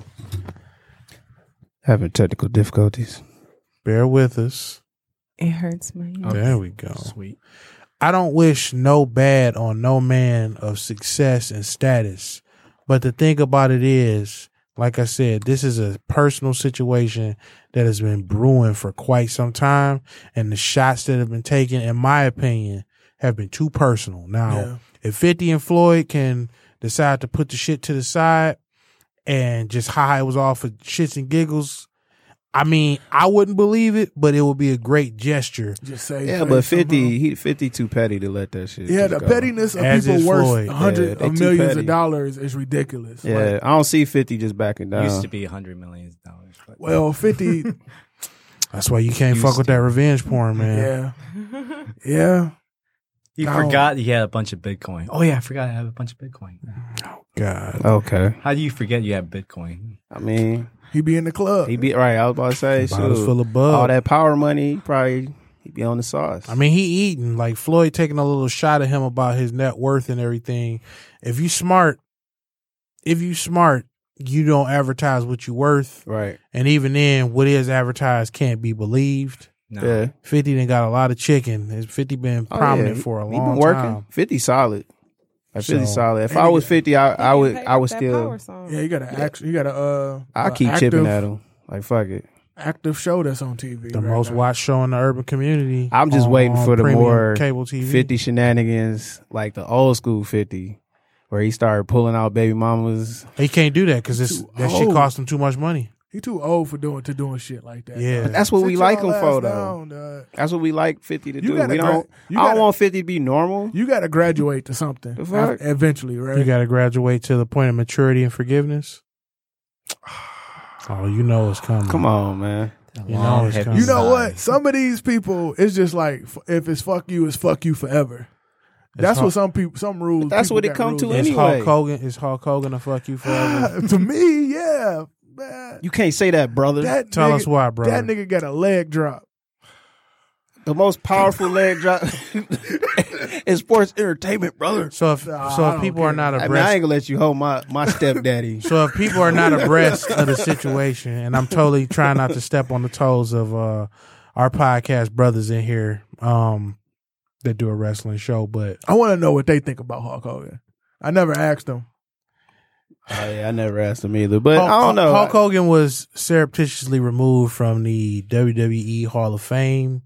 having technical difficulties. Bear with us. It hurts me. There we go. Sweet. I don't wish no bad on no man of success and status. But the thing about it is, like I said, this is a personal situation that has been brewing for quite some time. And the shots that have been taken, in my opinion, have been too personal. Now, Yeah. if fifty and Floyd can decide to put the shit to the side and just how it was all for shits and giggles. I mean, I wouldn't believe it, but it would be a great gesture. Just say Yeah, say but fifty, somehow. he fifty too petty to let that shit. Yeah, just the go. pettiness of As people is worth Floyd. hundreds Yeah, they of too millions petty. of dollars is ridiculous. Yeah, Like, I don't see fifty just backing down. Used to be a hundred million dollars. But well, fifty. That's why you can't Used fuck with to. that revenge porn, man. yeah, yeah. you No. forgot you had a bunch of Bitcoin. Oh yeah, I forgot I have a bunch of Bitcoin. God. Okay, How do you forget you have Bitcoin? I mean, He be in the club. he be right. I was about to say, Bottles shoot, full of bug. all that power money, he probably he be on the sauce. I mean, he eating like Floyd taking a little shot at him about his net worth and everything. If you smart, if you smart, you don't advertise what you worth, right? and even then, what is advertised can't be believed. No. Yeah, Fifty done got a lot of chicken. Has Fifty been Oh, prominent yeah. for a He long been working. time. Fifty solid. Like fifty So- solid. If And I he was get- fifty, I, I would I would That still. power song. Yeah, you got to act. You got to. Uh, I uh, keep active, chipping at him. Like fuck it. Active show that's on T V. The right most now. watched show in the urban community. I'm just on- waiting on for the premium more cable T V. fifty shenanigans, like the old school fifty, where he started pulling out baby mamas. He can't do that because Too that shit old. cost him too much money. He too old for doing to doing shit like that. Yeah. dog. That's what we Sit like y'all him for, ass though. down, dog. That's what we like fifty to You do. gotta We gra- don't. you I don't gotta- want fifty to be normal. You got to graduate to something The fuck? af- eventually, right? You got to graduate to the point of maturity and forgiveness. Oh, you know it's coming. Come on, man. You know it's heavy coming. You know sigh. what? Some of these people, it's just like f- if it's fuck you, it's fuck you forever. That's Hulk- what some people, some rules. But that's people what it got come to rules. It's anyway. Hulk Hogan. It's Hulk Hogan to fuck you forever. to me, yeah, man. You can't say that, brother. That Tell nigga, us why, bro. That nigga got a leg drop. the most powerful leg drop in sports entertainment, brother. So if Nah, so I if don't people are care. not I mean, I abreast, ain't gonna let you hold my my stepdaddy. so if people are not abreast of the situation, and I'm totally trying not to step on the toes of uh, our podcast brothers in here um, that do a wrestling show, but I want to know what they think about Hulk Hogan. I never asked them. Oh yeah, I never asked him either, but Hulk, I don't know. Hulk Hogan was surreptitiously removed from the W W E Hall of Fame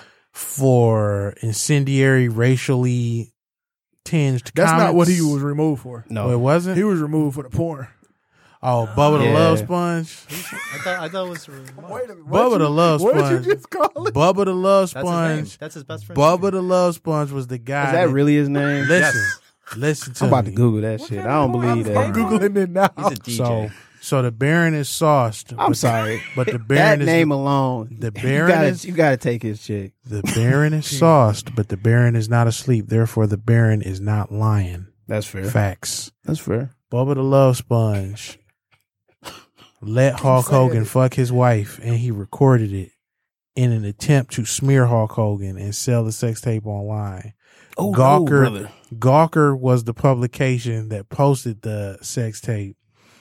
for incendiary, racially tinged That's comments. not what he was removed for. no, Oh, it wasn't? He was removed for the porn. Oh, Bubba the Yeah. Love Sponge. I thought I thought it was. Wait a minute. Bubba the Love What did Sponge. you just call it? Bubba the Love That's his name. Sponge. That's his best friend. Bubba the Love Sponge was the guy. is that really his name? Listen, Yes. listen to I'm about me. to Google that shit. I don't believe I'm that. googling it now. He's a D J. So, so the Baron is sauced. I'm but- sorry, but the that Baron is name alone, the you Baron gotta, is- you gotta take his chick. the Baron is sauced, but the Baron is not asleep. Therefore, the Baron is not lying. That's fair. Facts. That's fair. Bubba the Love Sponge let Hulk saying Hogan it. fuck his wife, and he recorded it in an attempt to smear Hulk Hogan and sell the sex tape online. Oh, Gawker, no, brother. Gawker was the publication that posted the sex tape,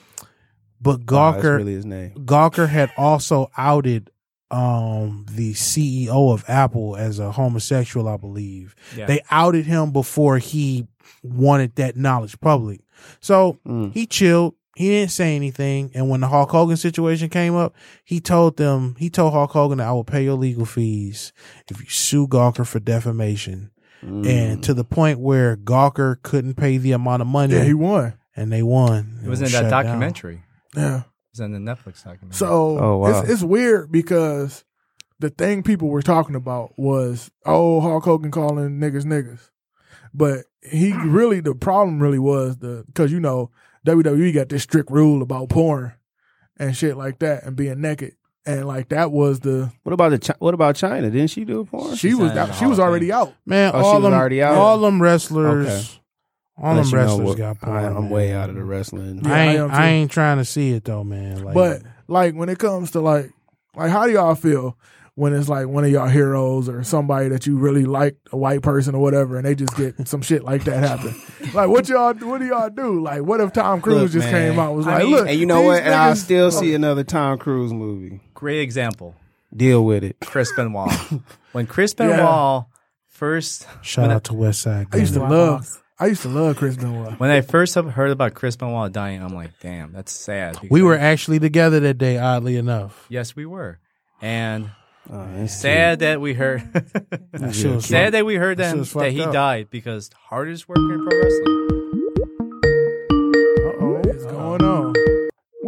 but Wow, that's Gawker really his name. Gawker had also outed um, the C E O of Apple as a homosexual, I believe. Yeah. They outed him before he wanted that knowledge public. So Mm. he chilled. He didn't say anything. And when the Hulk Hogan situation came up, he told them, he told Hulk Hogan that I will pay your legal fees if you sue Gawker for defamation. Mm. And to the point where Gawker couldn't pay the amount of money, Yeah, he won. and they won. It was It in shut that down. documentary. Yeah. It was in the Netflix documentary. So Oh, wow. it's, it's weird because the thing people were talking about was, oh, Hulk Hogan calling niggas niggas. But he really, the problem really was the, because, you know, W W E got this strict rule about porn and shit like that and being naked. And like that was the, What about the? Chi- What about China? Didn't she do a porn? she was, signed in the she was Hall of already Fame. out. Man, Oh, she all was them, already out? all them wrestlers, Okay. all Unless them you know wrestlers what- got porn. I, I'm man. way out of the wrestling. Yeah, I I ain't, am too. I, ain't trying to see it though, man. Like, But like when it comes to like, like how do y'all feel when it's like one of y'all heroes or somebody that you really like, a white person or whatever, and they just get some shit like that happen? Like what y'all, what do y'all do? Like what if Tom Cruise Look, just man, came out and was I like, mean- look, And you know these what? And I'll niggas- still see another Tom Cruise movie. Great example. Deal with it. Chris Benoit. When Chris Yeah. Benoit first, shout when I- out to West Side. I used to Gun. love, I used to love Chris Benoit. when I first heard about Chris Benoit dying, I'm like, damn, that's sad. We were because- actually together that day, oddly enough. yes, we were, and Oh, that's sad that we heard. That shit was sad fucked- that we heard that shit that, was that fucked he up. died because hardest worker in pro wrestling. What is going on?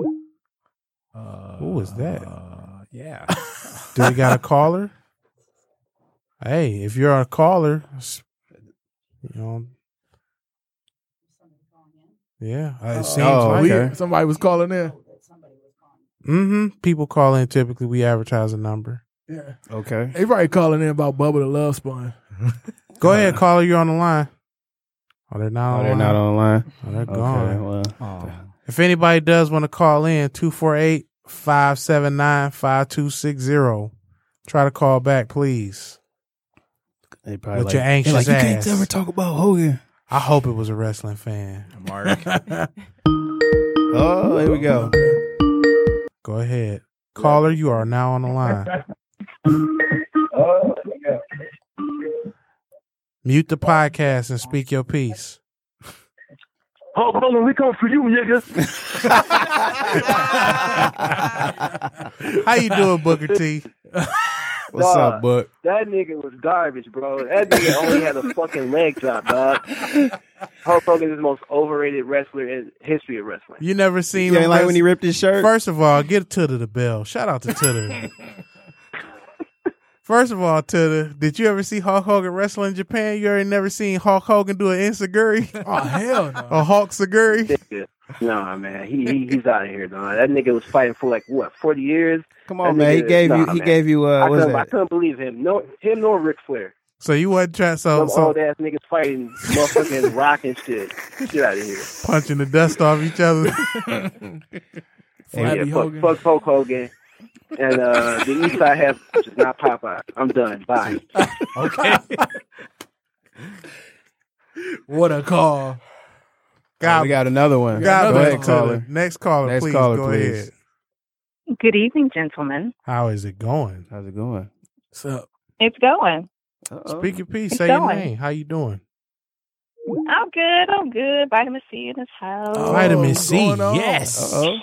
was that? Uh, yeah. Do we got a caller? Hey, if you're a caller, you know. Yeah, it seems Oh, like okay. it. Somebody was calling in. Mm-hmm. People call in. Typically, we advertise a number. Yeah. Okay. They probably calling in about Bubba the Love Sponge. Go ahead, caller. You're on the line. Oh, they're not Oh, on they're the not line. online. Oh, they're Okay. gone. Well, Oh. If anybody does want to call in, two four eight, five seven nine, five two six zero. Try to call back, please. they probably With like, your anxious they're like, you ass. can't ever talk about Hogan. I hope it was a wrestling fan. Mark. Oh, here we go. Go ahead. Caller, you are now on the line. Mute the podcast and speak your piece. Hulk Hogan, we come for you, nigga. How you doing, Booker T? What's Dog, up, Buck? That nigga was garbage, bro. That nigga only had a fucking leg drop, dog. Hulk Hogan is the most overrated wrestler in history of wrestling. You never seen You him ain't like wrest- when he ripped his shirt? First of all, get Tutter the bell. Shout out to Tutter. First of all, Tutter, did you ever see Hulk Hogan wrestle in Japan? You already never seen Hulk Hogan do an insaguri? Oh, hell no. A Hulk saguri? Nigga. No, man, he, he he's out of here, dog. That nigga was fighting for like what, forty years? Come on, That man. He nigga- gave you. nah, He man. gave you. Uh, I, what was couldn't, I that? couldn't believe him. No, him nor Ric Flair. So you wasn't trying, so, Some so old ass niggas fighting motherfucking rock and shit. Get out of here. punching the dust off each other. Flabby Yeah, fuck, Hogan. fuck Hulk Hogan. And uh, the East Side has just not Popeye. I'm done. Bye. Okay. What a call. God, Oh, we got another one. God Go bless ahead, Tutter. caller. Next caller, Next please. caller, go please. ahead. Good evening, gentlemen. How is it going? How's it going? What's up? It's going. Uh-oh. Speak your piece. It's Say your going. name. How you doing? I'm good. I'm good. Vitamin C in this house. Oh, Vitamin C. going on. Yes. Uh-oh.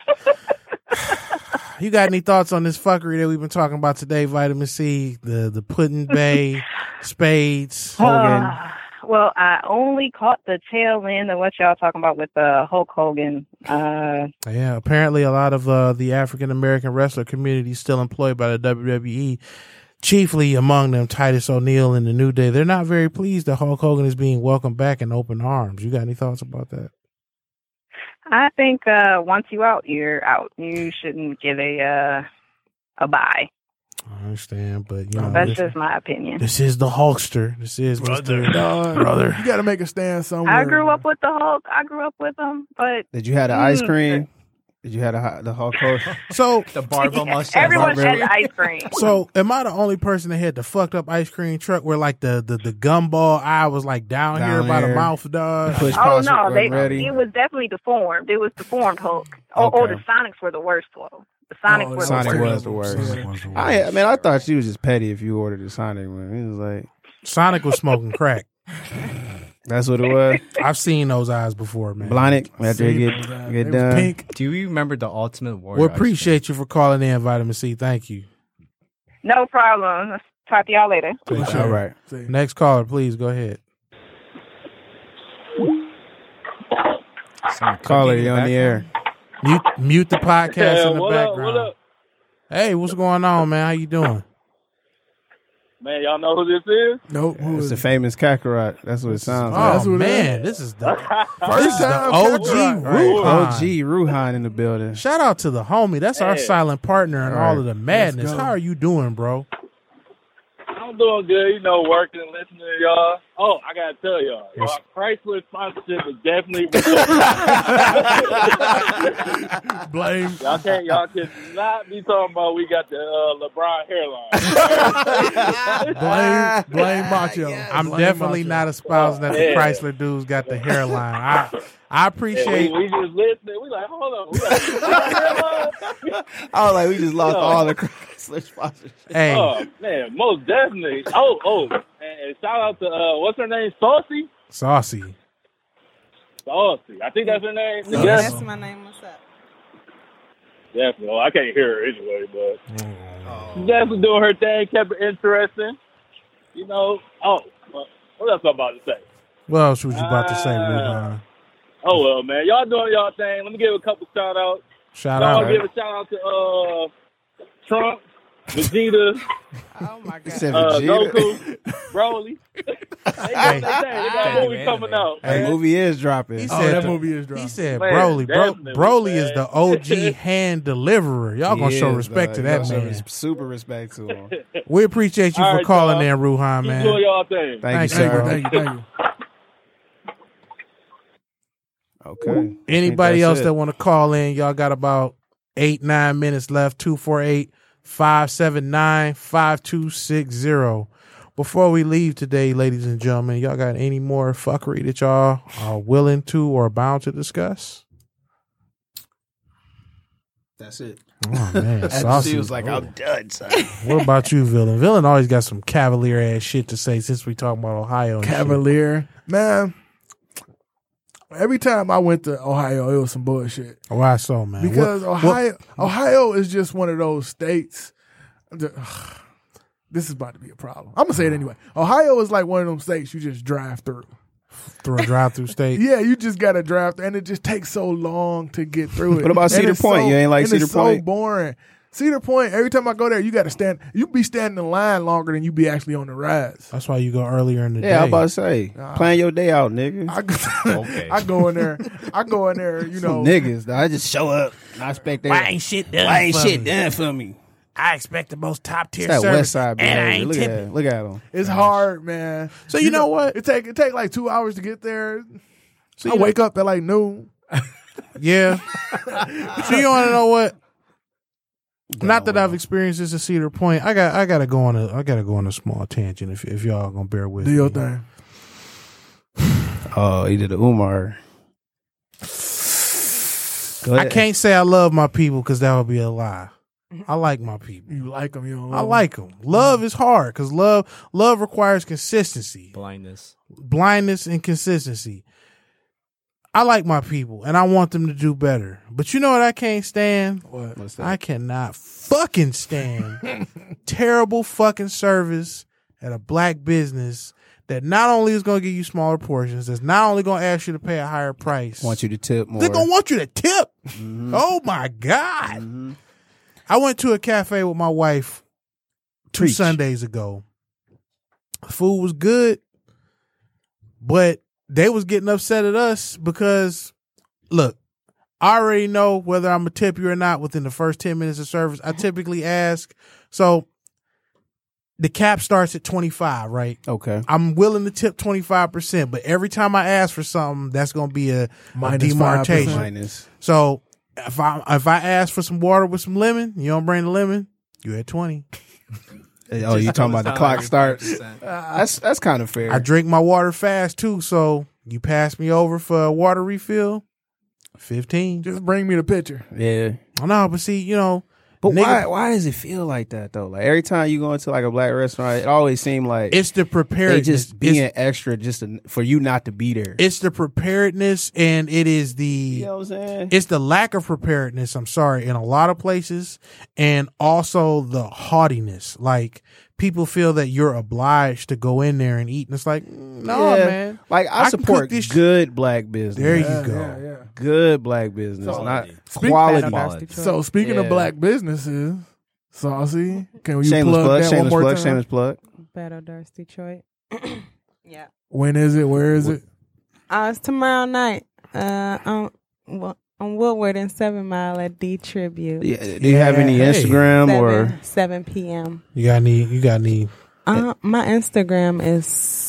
You got any thoughts on this fuckery that we've been talking about today? Vitamin C, the the Puddin' Bay, Spades. Hogan. Uh, well, I only caught the tail end of what y'all talking about with uh, Hulk Hogan. Uh, Yeah, apparently a lot of uh, the African American wrestler community is still employed by the W W E. Chiefly among them, Titus O'Neil and the New Day. They're not very pleased that Hulk Hogan is being welcomed back in open arms. You got any thoughts about that? I think uh, once you out, you're out. You shouldn't give a uh, a bye. I understand, but you know, That's this, just my opinion. this is the Hulkster. This is Mister Dog, Brother. You got to make a stand somewhere. I grew up with the Hulk. I grew up with him, but Did you have the ice Mm. cream? Did you have the, the Hulk Hogan? So, The barbell mustache. everyone Barbell. had ice cream. so am I the only person that had the fucked up ice cream truck where like the the, the gumball eye was like down, Down here by the here. mouth, dog? Push Oh pause no, when they ready. it was definitely deformed. It was deformed Hulk. Oh, oh, Okay. the Sonics were the worst though. The Sonics Oh, were the Sonic worst. was the worst. Sonic was the worst. I, I mean, I thought she was just petty if you ordered a Sonic one. It was like, Sonic was smoking crack. that's what it was. I've seen those eyes before, man. Blinded after you Seen get, those eyes. get They was done. pink. Do you remember the Ultimate Warrior? We appreciate you for calling in, Vitamin C. Thank you. No problem. Talk to y'all later. All right. See. Next caller, please go ahead. Caller, you on the air. Mute, mute the podcast Yeah, in the what up, background. what up? Hey, what's going on, man? How you doing? Man, y'all know who this is? Nope. Who It's is the it? famous Kakarot. That's what it sounds Oh like. that's what it man, this is the First this is the time O G Kakarot, right? Ruhan. O G Ruhan in the building. Shout out to the homie. That's our Yeah. silent partner in All all right. of the madness. Let's go. How are you doing, bro? I'm doing good, you know, working and listening to y'all. Oh, I gotta tell y'all, y'all Chrysler sponsorship is definitely Blame. y'all can't y'all cannot be talking about we got the uh, LeBron hairline. Blame. Blame Macho. I'm Blame definitely Macho. not espousing that the Yeah. Chrysler dudes got the hairline. I I Yeah, appreciate we, we just listening. We like, hold on, we got the LeBron hairline. I was like, we just lost No. all the Chrysler sponsorship. hey, Oh man, most definitely. Oh, oh, and, and shout out to uh, what's her name, Saucy. Saucy. Saucy, I think that's her name. No. Yes, That's my name. What's up? definitely. Well, I can't hear her anyway, but she's definitely doing her thing. Kept it interesting. You know. Oh, well, what else I'm about to say? What else was you about to say, Uh, Ruhan? Oh well, man, y'all doing y'all thing. Let me give a couple shout outs. Shout I out. want to give a shout out to uh, Trump, Vegeta, Oh my god. Said uh, Vegeta. Goku, Broly. They got their thing. They got a movie coming out. Hey, man. movie is dropping. He Oh, said that the- movie is He dropping. said Man, Broly. Bro, definitely, Broly is man. the O G hand deliverer. Y'all gonna He show is, respect uh, to you that gotta show man. res- super respect to him. We appreciate you All for right, calling y'all. in, Ruhan, Keep man. doing y'all thing. Thank Thanks, you, Thank you, sir. thank you, thank you. Okay. Anybody Think else that's that it. want to call in, y'all got about eight, nine minutes left. two four eight, five seven nine, five two six zero. Before we leave today, ladies and gentlemen, y'all got any more fuckery that y'all are willing to or bound to discuss? That's it. Oh, man. After Saucy. she was like, Oh. I'm done, son. What about you, Villain? Villain always got some cavalier ass shit to say since we talking about Ohio. And shit. Cavalier. Man, every time I went to Ohio, it was some bullshit. Why so, man? Because What- Ohio Ohio is just one of those states that, this is about to be a problem. I'm gonna say it anyway. Ohio is like one of them states you just drive through. through a drive-through state. Yeah, you just gotta drive through, and it just takes so long to get through it. What about And Cedar it's Point? so- You ain't like and Cedar it's so Point? boring. Cedar Point. Every time I go there, you gotta stand. You be standing in line longer than you be actually on the rides. That's why you go earlier in the day. Yeah, I'm about to say, Nah. plan your day out, nigga. I go, Okay. I go in there. I go in there. You know, Some niggas, though. I just show up. And I expect that. Why ain't shit done Why ain't for shit me? done for me? I expect the most top tier It's that service, West Side and I behavior. ain't Look at tipping. that. Look at him. it's hard, man. So you know what? It take it take like two hours to get there. So I you know- wake up at like noon. Yeah. So you want to know what? Not that I've experienced this at Cedar Point. I got I got to go on a I got to go on a small tangent if if y'all gonna bear with Do me. your thing. Oh, he did a Umar. Go I ahead. can't say I love my people because that would be a lie. I like my people. You like them, you don't. I Love like them. Love is hard because love love requires consistency, Blindness. blindness, and consistency. I like my people and I want them to do better. But you know what I can't stand? What? What's that? I cannot fucking stand terrible fucking service at a black business that not only is going to give you smaller portions, that's not only going to ask you to pay a higher price. want you to tip more. They're going to want you to tip. Mhm. Oh my God. Mhm. I went to a cafe with my wife two Preach. Sundays ago. Food was good, but they was getting upset at us because, look, I already know whether I'm going to tip you or not within the first ten minutes of service. I typically ask. So the cap starts at twenty-five, right? Okay. I'm willing to tip twenty-five percent, but every time I ask for something, that's going to be a, a Minus demarcation. Minus. So if I if I ask for some water with some lemon, you don't bring the lemon, you at twenty. Oh, you talking about the clock starts? starts? That's that's kind of fair. I drink my water fast too, so you pass me over for a water refill, fifteen. Just bring me the picture. yeah. I know, but see, you know, But nigga- why why does it feel like that though? Like every time you go into like a black restaurant, it always seemed like it's the they preparedness. just being it's, extra just to, for you not to be there. it's the preparedness, and it is the You know what I'm saying? it's the lack of preparedness. I'm sorry, in a lot of places, and also the haughtiness. Like people feel that you're obliged to go in there and eat, and it's like, no, Yeah. man. Like I, I can support cook this sh- good black business. There you Yeah, go. yeah, yeah. Good black business, So- not Speak- quality. Quality. So speaking of Yeah. black businesses, Saucy, can you Shameless plug, plug, that shameless one more plug, time? shameless plug. Battle Darts Detroit. Yeah. When is it? Where is it? Uh, it's tomorrow night. Uh, on well, on Woodward and Seven Mile at D Tribute. Yeah, do you have any Yeah, hey. Instagram seven, or seven p.m. You got any? You got any? Uh, my Instagram is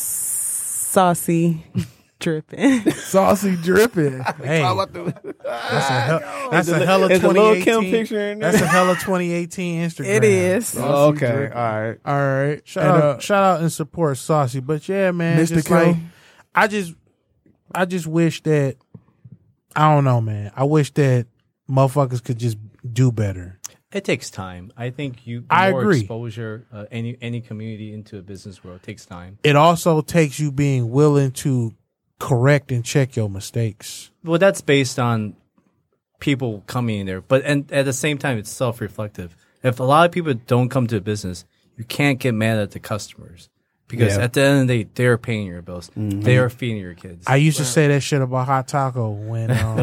saucy dripping. Saucy dripping. Hey, that's a hell, that's a hella Is the Lil Kim twenty eighteen. picture in there? That's a hella twenty eighteen Instagram. It is. Oh, okay, all right. All right. Shout And, out, uh, shout out and support Saucy. But yeah, man, Mister just Kill. like I just, I just wish that I don't know, man. I wish that motherfuckers could just do better. It takes time. I think you. The I more agree. Exposure uh, any any community into a business world takes time. It also takes you being willing to correct and check your mistakes. Well, that's based on people coming in there, but and at the same time, it's self-reflective. If a lot of people don't come to a business, you can't get mad at the customers. Because Yeah. at the end of the day, they're paying your bills. Mm-hmm. They are feeding your kids. I used to say that shit about Hot Taco when um,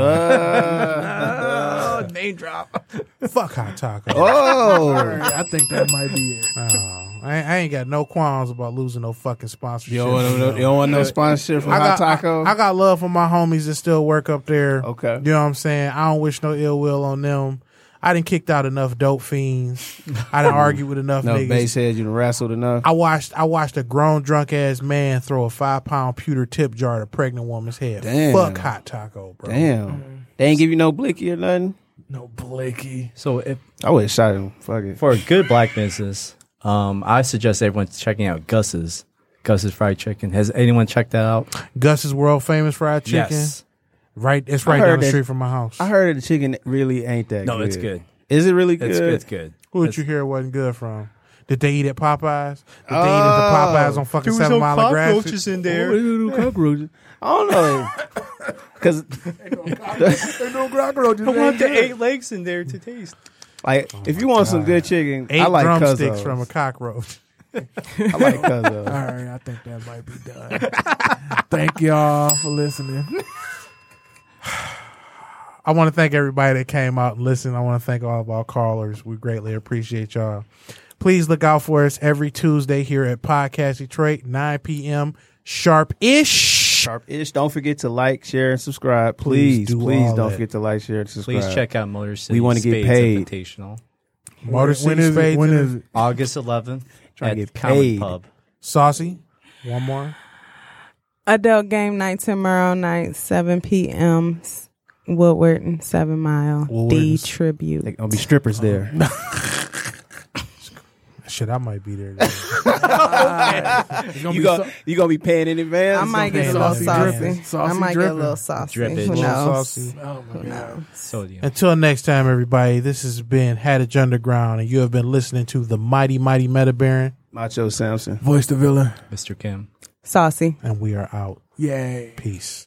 oh, name drop. fuck Hot Taco. Oh, I think that might be it. Oh, I, I ain't got no qualms about losing no fucking sponsorship. you don't want no, you don't want no sponsorship from I Hot got, Taco. I, I got love for my homies that still work up there. Okay. You know what I'm saying? I don't wish no ill will on them. I done kicked out enough dope fiends. I done argued with enough no niggas. bass heads. You done wrestled enough. I watched I watched a grown drunk ass man throw a five pound pewter tip jar at a pregnant woman's head. Damn. Fuck Hot Taco, bro. Damn. They ain't give you no blicky or nothing. No Blakey. So if I would have shot him. Fuck it. for a good black business, um, I suggest everyone checking out Gus's. Gus's Fried Chicken. Has anyone checked that out? Gus's world famous fried chicken. Yes. Right, it's I right heard down the that- street from my house. I heard that the chicken really ain't that No, good. it's good. Is it really good? It's good. It's good. Who did It's- you hear wasn't good from? Did they eat at Popeyes? Did they eat Oh. at the Popeyes on fucking Seven Mile of Grass? in Oh, cockroaches. I don't know. Because, They no cockroaches. I want the eight legs in there to taste. like, if you want some good chicken, Eight I like drumsticks Cuzzo's. from a cockroach. I like Cuzzo's. All right, I think that might be done. Thank y'all for listening. I want to thank everybody that came out and listened. I want to thank all of our callers. We greatly appreciate y'all. Please look out for us every Tuesday here at Podcast Detroit, nine p.m. sharp-ish. Sharp-ish. Don't forget to like, share, and subscribe. Please Please, do please all don't that. forget to like, share, and subscribe. Please check out Motor City. We wanna get Spades paid. Invitational. Motor City when is it? Spades When and- is it? August eleventh Trying at to get Comic paid. Pub. Saucy, one more. Adult game night tomorrow night, seven p.m. Woodward and Seven Mile. Woodward The and- Tribute. There's going to be strippers there. Shit, I might be there. It's gonna you be go, so- you going to be paying in advance? I might get a Saucy little dripping. saucy. Saucy I might get a dripping. little saucy. Drippage. Who Little knows? saucy. Oh my god. Sodium. Until next time, everybody, this has been Hadage Underground, and you have been listening to the Mighty Mighty Meta Baron, Macho Samson. Voice the villain. Mister Kim. Saucy. and we are out. Yay. Peace.